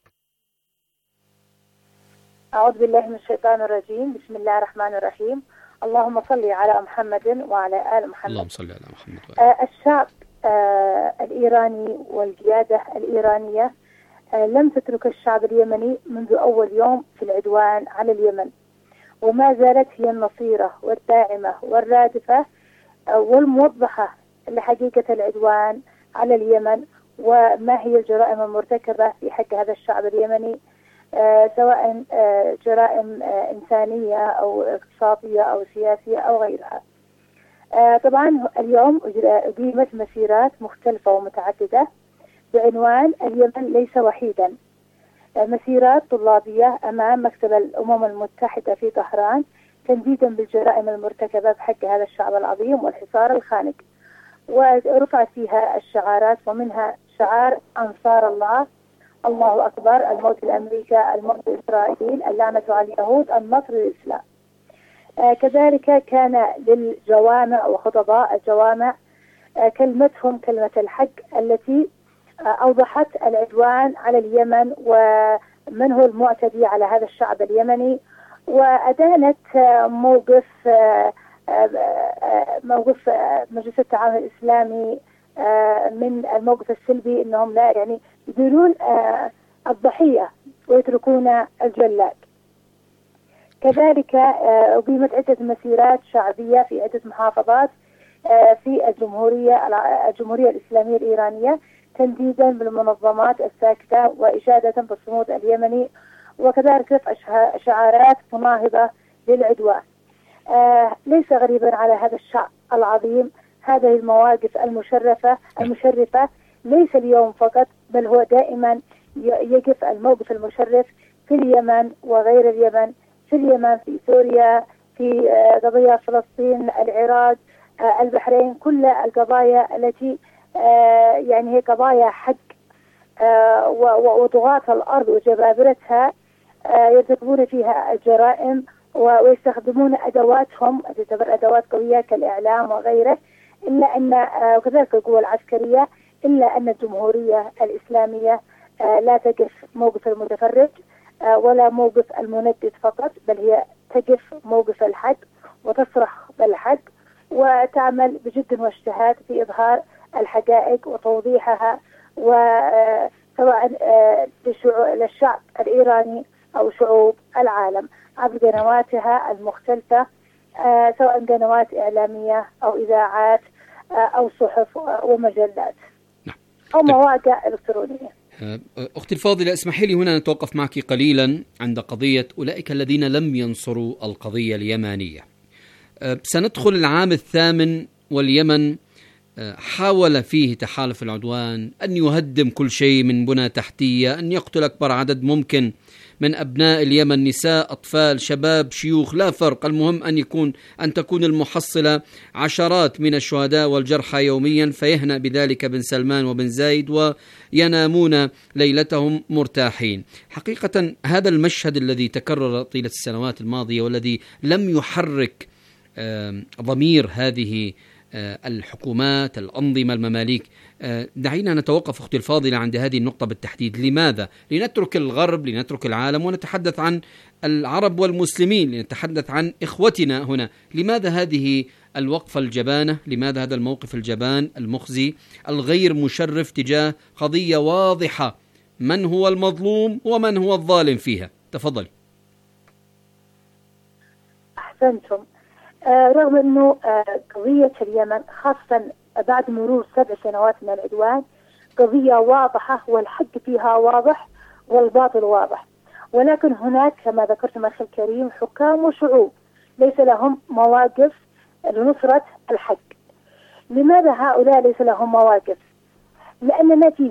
أعوذ بالله من الشيطان الرجيم. بسم الله الرحمن الرحيم. اللهم صل على محمد وعلى آل محمد. اللهم صل على محمد. الشعب الإيراني والقيادة الإيرانية لم تترك الشعب اليمني منذ أول يوم في العدوان على اليمن، وما زالت هي النصيرة والداعمة والرادفة والموضحة لحقيقة العدوان على اليمن، وما هي الجرائم المرتكبة في حق هذا الشعب اليمني، سواء جرائم إنسانية أو اقتصادية أو سياسية أو غيرها. طبعا اليوم أقيمت مسيرات مختلفة ومتعددة بعنوان اليمن ليس وحيدا. مسيرات طلابية أمام مكتب الأمم المتحدة في طهران تنديدا بالجرائم المرتكبة بحق هذا الشعب العظيم والحصار الخانق، ورفعت فيها الشعارات، ومنها شعار أنصار الله، الله أكبر، الموت لأمريكا، الموت لإسرائيل، اللعنة على اليهود، النصر للإسلام. كذلك كان للجوامع وخطباء الجوامع كلمتهم كلمة الحق التي أوضحت العدوان على اليمن ومن هو المعتدي على هذا الشعب اليمني، وأدانت موقف مجلس التعاون الإسلامي من الموقف السلبي، أنهم لا يعني يديرون الضحية ويتركون الجلاد. كذلك أقيمت عدة مسيرات شعبية في عدة محافظات في الجمهورية الإسلامية الإيرانية تنديدا بالمنظمات الساكتة وإشادة بالصمود اليمني، وكذلك رفع شعارات مناهضة للعدوان. ليس غريبا على هذا الشعب العظيم هذه المواقف المشرفة ليس اليوم فقط، بل هو دائما يقف الموقف المشرف في اليمن وغير اليمن، في اليمن، في سوريا، في قضية فلسطين، العراق، البحرين، كل القضايا التي يعني هي قضايا حق وطغاة الأرض وجبابرتها يرتكبون فيها الجرائم ويستخدمون أدواتهم، تعتبر أدوات قوية كالإعلام وغيره، إلا أن وكذلك القوى العسكرية، إلا أن الجمهورية الإسلامية لا تقف موقف المتفرج ولا موقف المندد فقط، بل هي تقف موقف الحق وتصرخ بالحق وتعمل بجد واجتهاد في إظهار الحقائق وتوضيحها، وسواء للشعب الإيراني أو شعوب العالم عبر قنواتها المختلفة، سواء قنوات إعلامية أو إذاعات أو صحف ومجلات أو مواقع إلكترونية. أختي الفاضلة، اسمحي لي هنا نتوقف معك قليلا عند قضية أولئك الذين لم ينصروا القضية اليمانية. سندخل العام الثامن واليمن حاول فيه تحالف العدوان أن يهدم كل شيء من بنى تحتية، أن يقتل أكبر عدد ممكن من أبناء اليمن، نساء، أطفال، شباب، شيوخ، لا فرق، المهم أن تكون المحصلة عشرات من الشهداء والجرحى يوميا، فيهنأ بذلك بن سلمان وبن زايد وينامون ليلتهم مرتاحين. حقيقة هذا المشهد الذي تكرر طيلة السنوات الماضية والذي لم يحرك ضمير هذه الحكومات، الأنظمة، المماليك. دعينا نتوقف أختي الفاضلة عند هذه النقطة بالتحديد. لماذا؟ لنترك الغرب، لنترك العالم ونتحدث عن العرب والمسلمين، لنتحدث عن إخوتنا هنا. لماذا هذه الوقفة الجبانة؟ لماذا هذا الموقف الجبان المخزي الغير مشرف تجاه قضية واضحة من هو المظلوم ومن هو الظالم فيها؟ تفضل. أحسنتم. رغم أنه قضية اليمن خاصة بعد مرور 7 سنوات من العدوان قضية واضحة والحق فيها واضح والباطل واضح، ولكن هناك كما ذكرت أخي الكريم حكام وشعوب ليس لهم مواقف لنصرة الحق. لماذا هؤلاء ليس لهم مواقف؟ لأننا في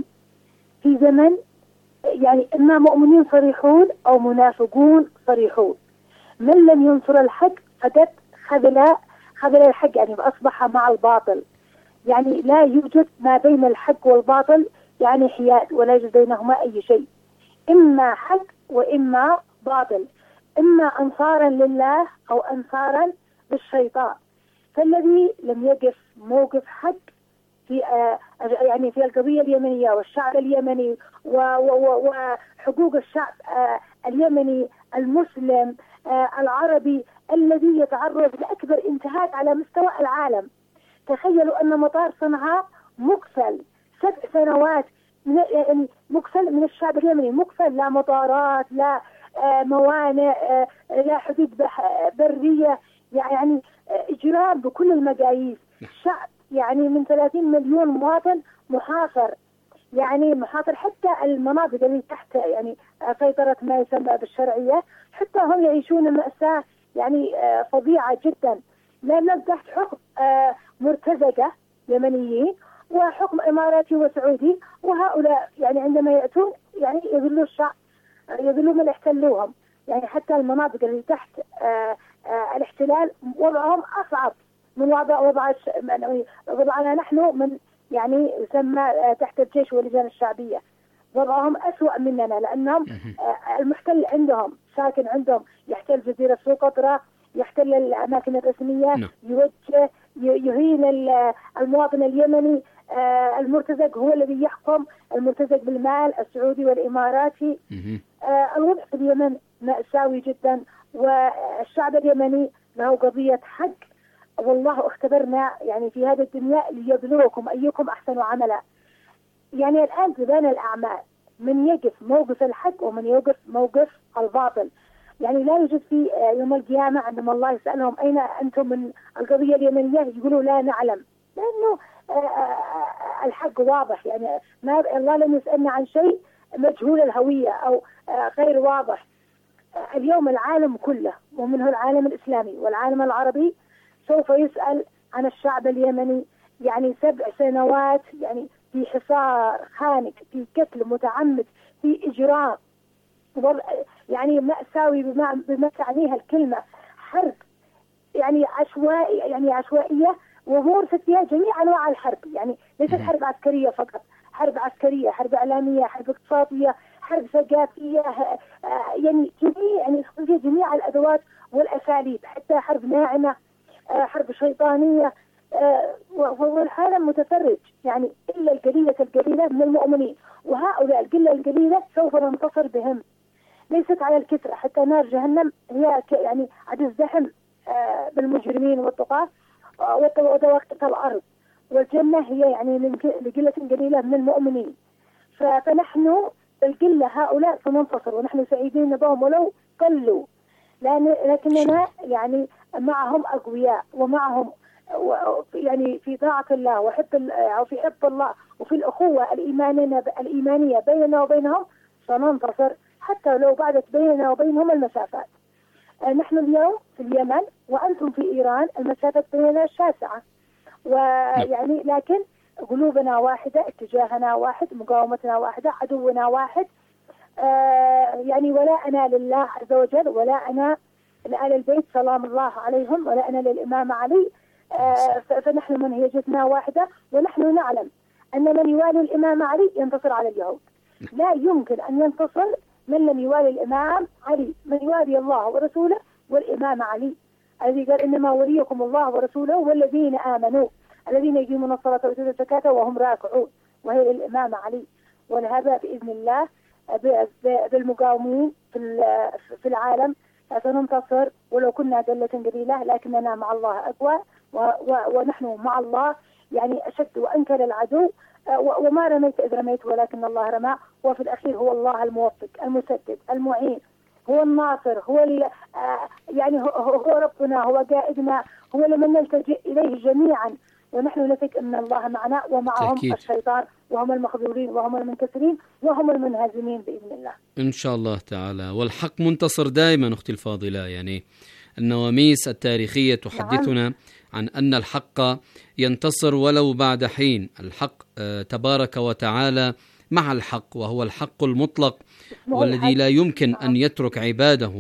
زمن يعني إما مؤمنين صريحون أو منافقون صريحون. من لم ينصر الحق فقد خذل الحق، يعني أصبح مع الباطل، يعني لا يوجد ما بين الحق والباطل يعني حياد، ولا يوجد بينهما أي شيء، إما حق وإما باطل، إما أنصارا لله أو أنصارا للشيطان. فالذي لم يقف موقف حق في يعني في القضية اليمنية والشعب اليمني وحقوق الشعب اليمني المسلم العربي الذي يتعرض لأكبر انتهاك على مستوى العالم. تخيلوا أن مطار صنعاء مقفل 7 سنوات، يعني مقفل من الشعب اليمني، مقفل، لا مطارات، لا موانئ، لا حدود برية، يعني إجرام بكل المقاييس. شعب يعني من 30 مليون مواطن محاصر، يعني محاصر حتى المناطق اللي تحت يعني سيطرة ما يسمى بالشرعية، حتى هم يعيشون مأساة يعني فظيعة جدا، لأنهم تحت حكم مرتزقة يمنيين وحكم إماراتي وسعودي، وهؤلاء يعني عندما يأتون يعني يذلوا الشعب، يذلوا من احتلوهم، يعني حتى المناطق اللي تحت الاحتلال وضعهم أصعب من وضعنا نحن، من يعني يسمى تحت الجيش واللجان الشعبية، وضعهم أسوأ مننا، لأنهم المحتل عندهم ساكن عندهم، يحتل جزيرة سقطرى، يحتل الأماكن الرسمية، يوجه يهين المواطن اليمني، المرتزق هو الذي يحكم، المرتزق بالمال السعودي والإماراتي. الوضع في اليمن مأساوي جدا، والشعب اليمني له قضية حق، والله اختبرنا يعني في هذه الدنيا ليبلوكم أيكم أحسن عملا. يعني الآن تبان الأعمال، من يقف موقف الحق ومن يقف موقف الباطل. يعني لا يوجد في يوم القيامة عندما الله يسألهم أين أنتم من القضية اليمنية يقولوا لا نعلم، لأنه الحق واضح، يعني ما الله لم يسألنا عن شيء مجهول الهوية أو غير واضح. اليوم العالم كله ومنه العالم الإسلامي والعالم العربي سوف يسأل عن الشعب اليمني، يعني 7 سنوات يعني في حصار خانق، في قتل متعمد، في إجرام، يعني مأساوي بما تعنيها الكلمة، حرب يعني عشوائي، يعني عشوائية، ومورست فيها جميع أنواع الحرب، يعني ليست حرب عسكرية فقط، حرب عسكرية، حرب إعلامية، حرب اقتصادية، حرب ثقافية، يعني جميع الأدوات والأساليب، حتى حرب ناعمة، حرب شيطانية، والعالم متفرج يعني إلا القليلة من المؤمنين، وهؤلاء القليلة سوف ننتصر بهم، ليست على الكثرة. حتى نار جهنم هي يعني عدد زحم بالمجرمين والطغاة وتوقف الأرض، والجنة هي يعني لقلة قليلة من المؤمنين. فنحن القلة هؤلاء سننتصر، ونحن سعيدين بهم ولو قلوا، لكننا يعني معهم أقوياء، ومعهم يعني في طاعة الله وفي حب الله وفي الأخوة الإيمانية بيننا وبينهم سننتصر، حتى لو بعدت بيننا وبينهم المسافات. نحن اليوم في اليمن وأنتم في إيران، المسافة بيننا شاسعة، ويعني لكن قلوبنا واحدة، اتجاهنا واحد، مقاومتنا واحدة، عدونا واحد. يعني ولاءنا لله عز وجل، ولاءنا لآل البيت سلام الله عليهم، ولاءنا للإمام علي. فنحن منهجتنا واحدة، ونحن نعلم أن من يوالي الإمام علي ينتصر على اليهود. لا يمكن أن ينتصر من لم يوالي الإمام علي، من يوالي الله ورسوله والإمام علي الذي قال إنما وليكم الله ورسوله والذين آمنوا الذين يقيمون الصلاة ويؤتون الزكاة وهم راكعون، وهي الإمام علي. ولهذا بإذن الله بالمقاومين في العالم سننتصر، ولو كنا دلة قليلة لكننا مع الله أقوى، ونحن مع الله يعني أشد وأنكر العدو. وما رميت إذ رميت ولكن الله رمى، وفي الأخير هو الله الموفق المسدد المعين، هو الناصر، هو يعني هو ربنا، هو قائدنا، هو لمن نلتجئ إليه جميعا. ونحن نثق أن الله معنا، ومعهم تأكيد الشيطان، وهم المخذولين وهم المنكسرين وهم المنهزمين بإذن الله إن شاء الله تعالى. والحق منتصر دائما أختي الفاضلة. يعني النواميس التاريخية تحدثنا عن أن الحق ينتصر ولو بعد حين. الحق تبارك وتعالى مع الحق، وهو الحق المطلق، والذي لا يمكن أن يترك عباده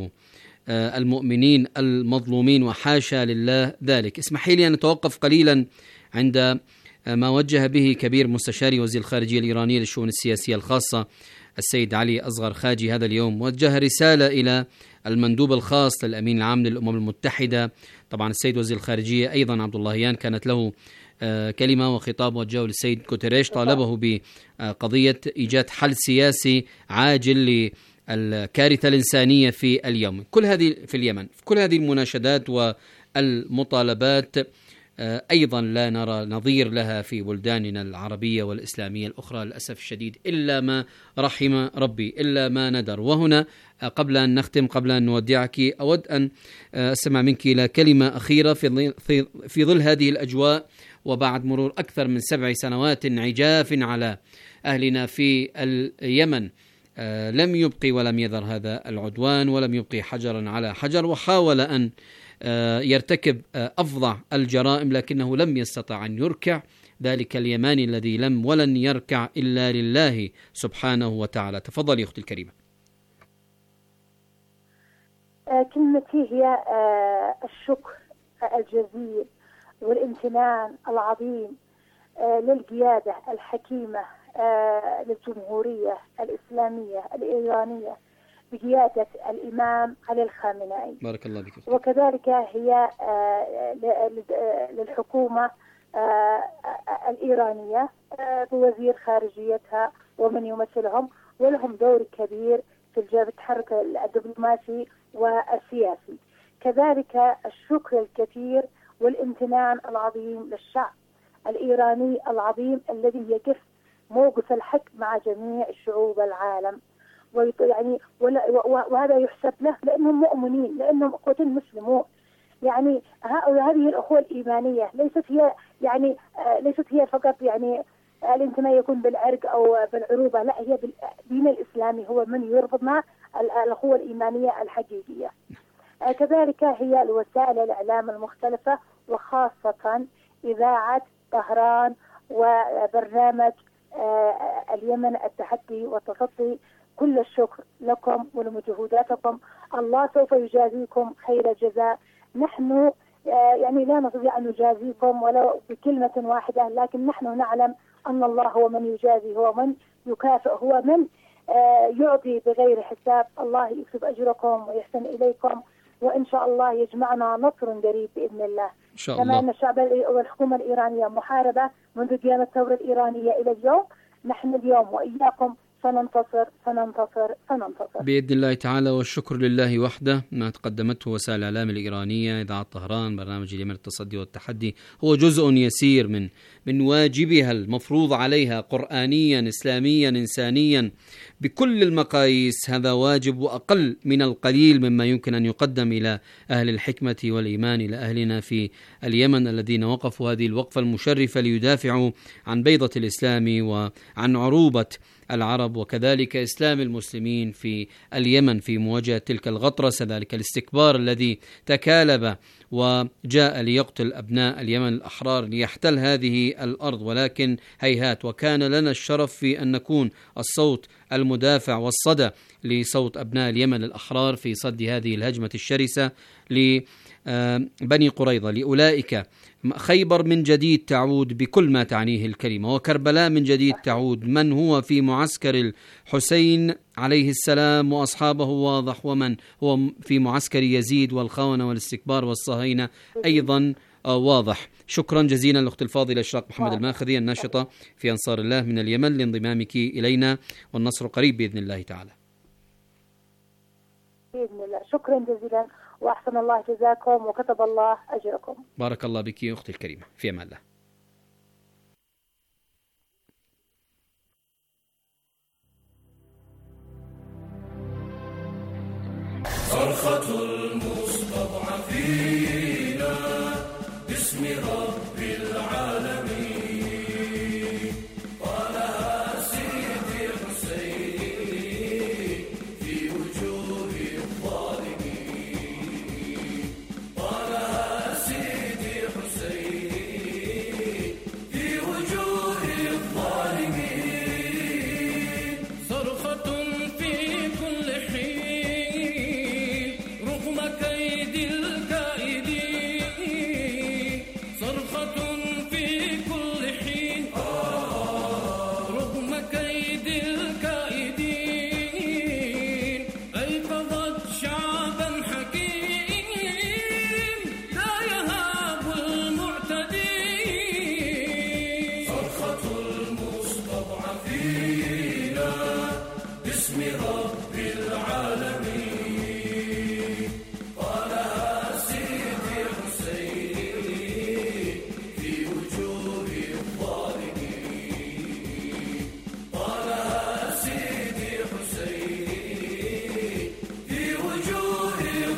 المؤمنين المظلومين، وحاشا لله ذلك. اسمحي لي أن أتوقف قليلا عند ما وجه به كبير مستشاري وزير الخارجية الإيرانية للشؤون السياسية الخاصة السيد علي أصغر خاجي هذا اليوم. وجه رسالة إلى المندوب الخاص للأمين العام للأمم المتحدة، طبعا السيد وزير الخارجية أيضا عبد اللهيان كانت له كلمة وخطاب وجهه للسيد كوتيريش، طالبه بقضية إيجاد حل سياسي عاجل للكارثة الإنسانية في اليمن. في اليمن كل هذه المناشدات والمطالبات أيضا لا نرى نظير لها في بلداننا العربية والإسلامية الأخرى للأسف الشديد، إلا ما رحم ربي، إلا ما ندر. وهنا قبل أن نختم، قبل أن نودعك، أود أن أسمع منك إلى كلمة أخيرة في ظل هذه الأجواء، وبعد مرور أكثر من 7 سنوات عجاف على أهلنا في اليمن. لم يبقي ولم يذر هذا العدوان، ولم يبقي حجرا على حجر، وحاول أن يرتكب أفظع الجرائم، لكنه لم يستطع أن يركع ذلك اليماني الذي لم ولن يركع إلا لله سبحانه وتعالى. تفضلي أختي الكريمة. كلمتي هي الشكر الجزيل والامتنان العظيم للقيادة الحكيمة للجمهورية الإسلامية الإيرانية بقيادة الإمام علي الخامنئي. بارك الله بك. وكذلك هي للحكومة الإيرانية بوزير خارجيتها ومن يمثلهم، ولهم دور كبير في التحرك الدبلوماسي والسياسي. كذلك الشكر الكثير والامتنان العظيم للشعب الإيراني العظيم الذي يقف موقف الحق مع جميع الشعوب العالم، ويعني وهذا يحسب له لأنهم مؤمنين، لأنهم أخوة مسلمون. يعني هذه الأخوة الإيمانية ليست هي فقط يعني الانتماء يكون بالعرق أو بالعروبة، لا، هي بالدين الإسلامي هو من يربطنا الأخوة الإيمانية الحقيقية. كذلك هي الوسائل الإعلام المختلفة، وخاصة إذاعة طهران وبرنامج اليمن التحدي والتصدي. كل الشكر لكم ولمجهوداتكم، الله سوف يجازيكم خير الجزاء. نحن يعني لا نستطيع أن نجازيكم ولو بكلمة واحدة، لكن نحن نعلم أن الله هو من يجازي، هو من يكافئ، هو من يعطي بغير حساب. الله يكتب أجركم ويحسن إليكم، وإن شاء الله يجمعنا نصر قريب بإذن الله. إن شاء الله. كما أن الشعب والحكومة الإيرانية محاربة منذ قيام الثورة الإيرانية إلى اليوم، نحن اليوم وإياكم سننتصر سننتصر سننتصر بإذن الله تعالى. والشكر لله وحده. ما تقدمته وسائل الإعلام الإيرانية، إذاعة طهران، برنامج اليمن التصدي والتحدي، هو جزء يسير من واجبها المفروض عليها قرآنيا إسلاميا إنسانيا بكل المقاييس. هذا واجب وأقل من القليل مما يمكن أن يقدم إلى أهل الحكمة والإيمان، إلى أهلنا في اليمن الذين وقفوا هذه الوقفة المشرفة ليدافعوا عن بيضة الإسلام وعن عروبة العرب، وكذلك إسلام المسلمين في اليمن في مواجهة تلك الغطرسة، ذلك الاستكبار الذي تكالب وجاء ليقتل أبناء اليمن الأحرار ليحتل هذه الأرض. ولكن هيهات، وكان لنا الشرف في أن نكون الصوت المدافع والصدى لصوت أبناء اليمن الأحرار في صد هذه الهجمة الشرسة لبني قريظة، لأولئك. خيبر من جديد تعود بكل ما تعنيه الكلمة، وكربلاء من جديد تعود. من هو في معسكر الحسين عليه السلام وأصحابه واضح، ومن هو في معسكر يزيد والخونة والاستكبار والصهاينة أيضا واضح. شكرا جزيلا لأخت الفاضلة إشراق محمد الماخذي الناشطة في أنصار الله من اليمن لانضمامك إلينا، والنصر قريب بإذن الله تعالى. بإذن الله. شكرا جزيلا وأحسن الله جزاكم وكتب الله أجركم. بارك الله بك يا أختي الكريمة، في أمان الله. صرخة المستضعفين باسم رب العالمين، قالها سيدي حسين في وجوه الظالمين، قالها سيدي حسين في وجوه الظالمين. صرخة في كل حين رغم كيد الكائدين، صرخة في كل حين رغم كيد الكائدين، أيقظت شعبا حكيم لا يهاب المعتدين. صرخة المستضعفين باسم رب العالمين، قالها سيدي حسين في وجوه الظالمين، قالها سيدي حسين في وجوه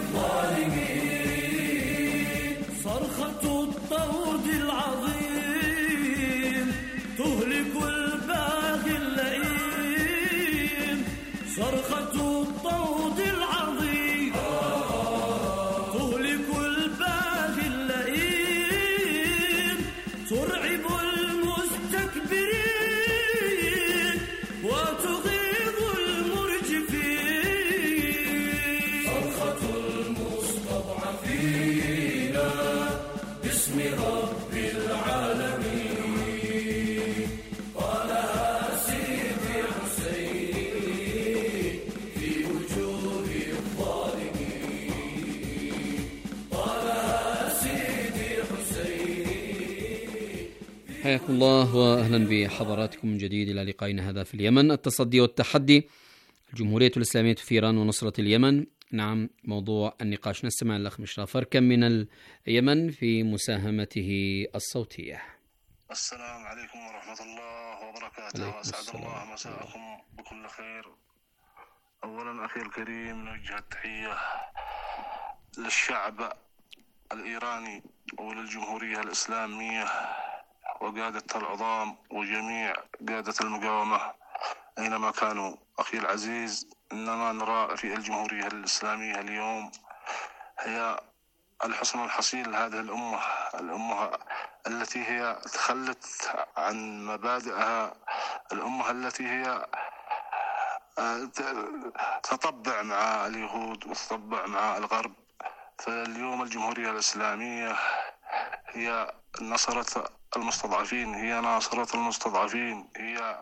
الظالمين. صرخة الطود العظيم تهلك الباغي اللئيم، صرخة الطود العظيم تهلك الباغي اللئيم، ترعب المستكبرين وتغيظ المرجفين. صرخة المستضعفين باسم رب العالمين، قالها سيدي حسين في وجوه الظالمين، قالها سيدي حسين. حياكم الله وأهلا بحضراتكم من جديد إلى لقائنا هذا في اليمن، التصدي والتحدي، الجمهورية الإسلامية في إيران ونصرة اليمن. نعم، موضوع النقاش. نستمع الأخ مشراف فركم من اليمن في مساهمته الصوتية. السلام عليكم ورحمة الله وبركاته، وأسعد الله مساءكم بكل خير. أولا أخي الكريم، نوجه التحية للشعب الإيراني وللجمهورية الإسلامية وقادة العظام وجميع قادة المقاومة أينما كانوا. أخي العزيز، إنما نرى في الجمهورية الإسلامية اليوم هي الحصن الحصين لهذه الأمة التي هي تخلت عن مبادئها، الأمة التي هي تطبع مع اليهود وتطبع مع الغرب. فاليوم الجمهورية الإسلامية هي نصرت المستضعفين، هي ناصرة المستضعفين، هي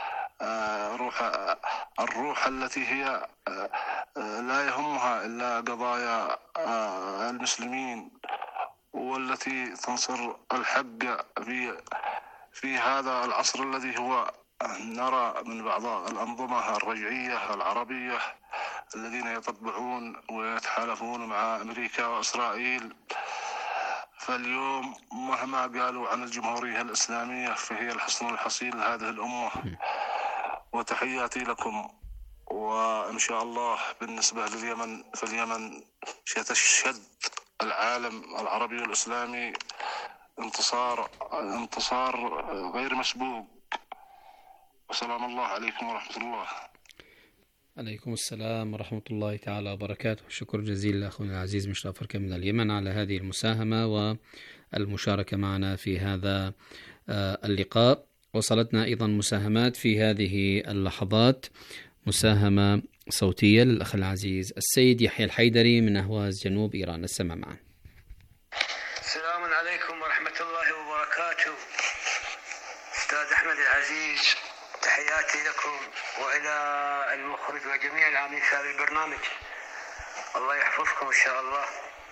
الروح التي هي لا يهمها إلا قضايا المسلمين، والتي تنصر الحق في هذا العصر الذي هو نرى من بعض الأنظمة الرجعية العربية الذين يتطبعون ويتحالفون مع أمريكا وإسرائيل. فاليوم مهما قالوا عن الجمهورية الإسلامية فهي الحصن الحصين لهذه الأمة. وتحياتي لكم، وإن شاء الله بالنسبة لليمن فاليمن سيتشهد العالم العربي والإسلامي انتصار غير مسبوق. وسلام الله عليكم ورحمة الله. عليكم السلام ورحمة الله تعالى وبركاته. شكر جزيل لأخونا العزيز مشرف فركة من اليمن على هذه المساهمة والمشاركة معنا في هذا اللقاء. وصلتنا أيضا مساهمات في هذه اللحظات، مساهمة صوتية للأخ العزيز السيد يحيى الحيدري من أهواز جنوب إيران. نستمع معا. السلام عليكم ورحمة الله وبركاته. أستاذ أحمد العزيز، تحياتي لكم وإلى المخرج وجميع العاملين في هذا البرنامج، الله يحفظكم إن شاء الله.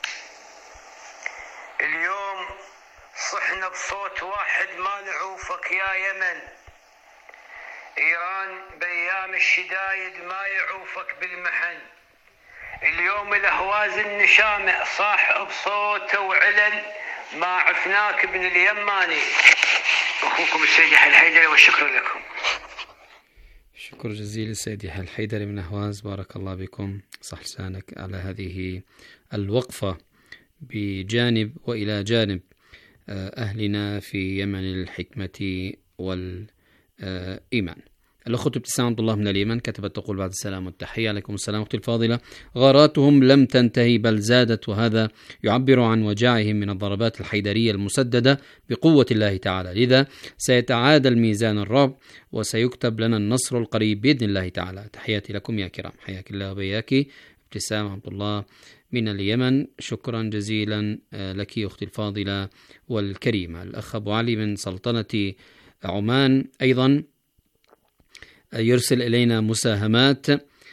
اليوم صحنا بصوت واحد ما نعوفك يا يمن، إيران بأيام الشدايد ما يعوفك بالمحن. اليوم الأهواز النشامع صاح بصوته وعلن ما عفناك ابن اليماني. أخوكم السيد يحيى الحيدري والشكر لكم. شكر جزيل السيد يحيى الحيدري من أهواز، بارك الله بكم، صح لسانك على هذه الوقفة بجانب وإلى جانب أهلنا في يمن الحكمة والإيمان. الأخت ابتسام عبد الله من اليمن كتبت تقول بعد السلام والتحية. عليكم السلام أختي الفاضلة. غاراتهم لم تنتهي بل زادت، وهذا يعبر عن وجاعهم من الضربات الحيدرية المسددة بقوة الله تعالى، لذا سيتعادل ميزان الرعب وسيكتب لنا النصر القريب بإذن الله تعالى. تحياتي لكم يا كرام. حياك الله وبياك ابتسام عبد الله من اليمن. شكرا جزيلا لك أختي الفاضلة والكريمة. الأخ أبو علي من سلطنة عمان أيضا يرسل إلينا مساهمات.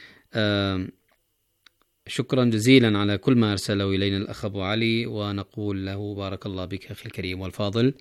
شكرا جزيلا على كل ما أرسله إلينا الأخ أبو علي، ونقول له بارك الله بك أخي الكريم والفاضل.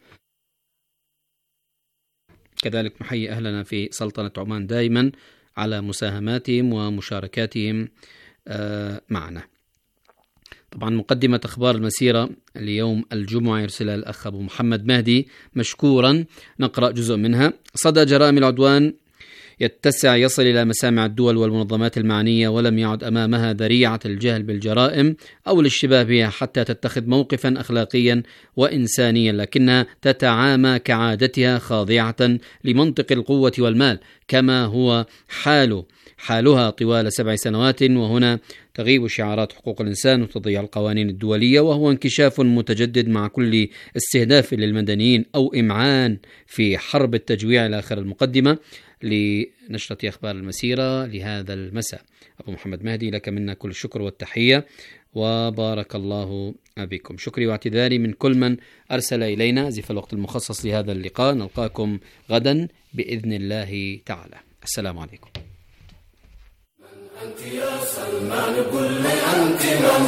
كذلك نحيي أهلنا في سلطنة عمان دائما على مساهماتهم ومشاركاتهم معنا. طبعا مقدمة أخبار المسيرة اليوم الجمعة يرسلها الأخ أبو محمد مهدي مشكورا، نقرأ جزء منها. صدى جرائم العدوان يتسع يصل إلى مسامع الدول والمنظمات المعنية، ولم يعد أمامها ذريعة الجهل بالجرائم أو الاشتباه بها حتى تتخذ موقفا أخلاقيا وإنسانيا، لكنها تتعامى كعادتها خاضعة لمنطق القوة والمال كما هو حالها طوال 7 سنوات. وهنا تغيب شعارات حقوق الإنسان وتضيع القوانين الدولية، وهو انكشاف متجدد مع كل استهداف للمدنيين أو إمعان في حرب التجويع. إلى آخر المقدمة لنشرة أخبار المسيرة لهذا المساء. أبو محمد مهدي، لك منا كل الشكر والتحية وبارك الله بكم. شكري واعتذاري من كل من أرسل إلينا زف الوقت المخصص لهذا اللقاء. نلقاكم غدا بإذن الله تعالى. السلام عليكم. أنت يا سلمان، قل لي أنت من،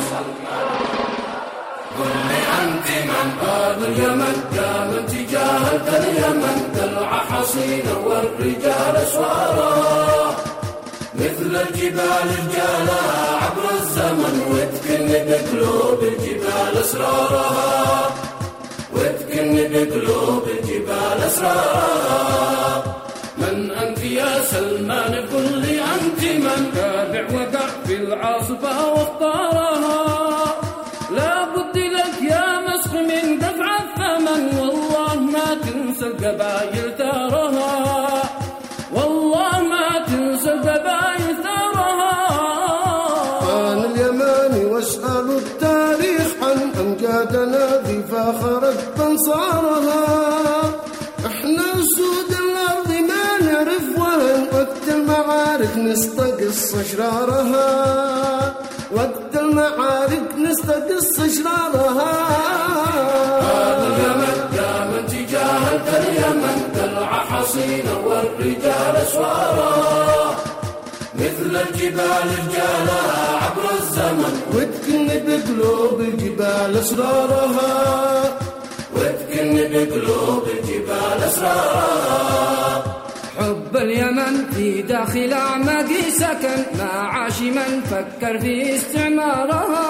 قل لي أنت من. هذا اليمن يا من تجاهلت اليمن، درع حصينة والرجال أسوارا، مثل الجبال رجالا عبر الزمن، وتكن بقلوب الجبال أسرارها، وتكن بقلوب الجبال أسرارها. من أنت يا سلمان، قل لي أنت من. تابع وقع في العاصفة واختارها، لا بد لك يا مسخ من دفع الثمن، والله ما تنسى القبائل ثارها، والله ما تنسى القبائل ثارها. عن اليمن واسأل التاريخ عن أمجادنا ذي فاخرت أنصارها. احنا سود الأرض ما نعرف وهن، وقت المعارك نستقص أشرارها، وقت المعارك نستقص أشرارها. هذا اليمن يا من تجاه تجاهلت اليمن ترعى حصينا والرجال أسوارا مثل الجبال رجالا عبر الزمن وتكن بقلوب الجبال أسرارها وتكن بقلوب الجبال أسرارها حب اليمن في داخل أعماقي سكن ما عاش من فكر في استعمارها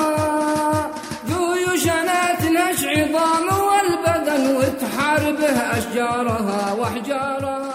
جيوشنا تنهش عظام والبدن وتحاربه أشجارها وأحجارها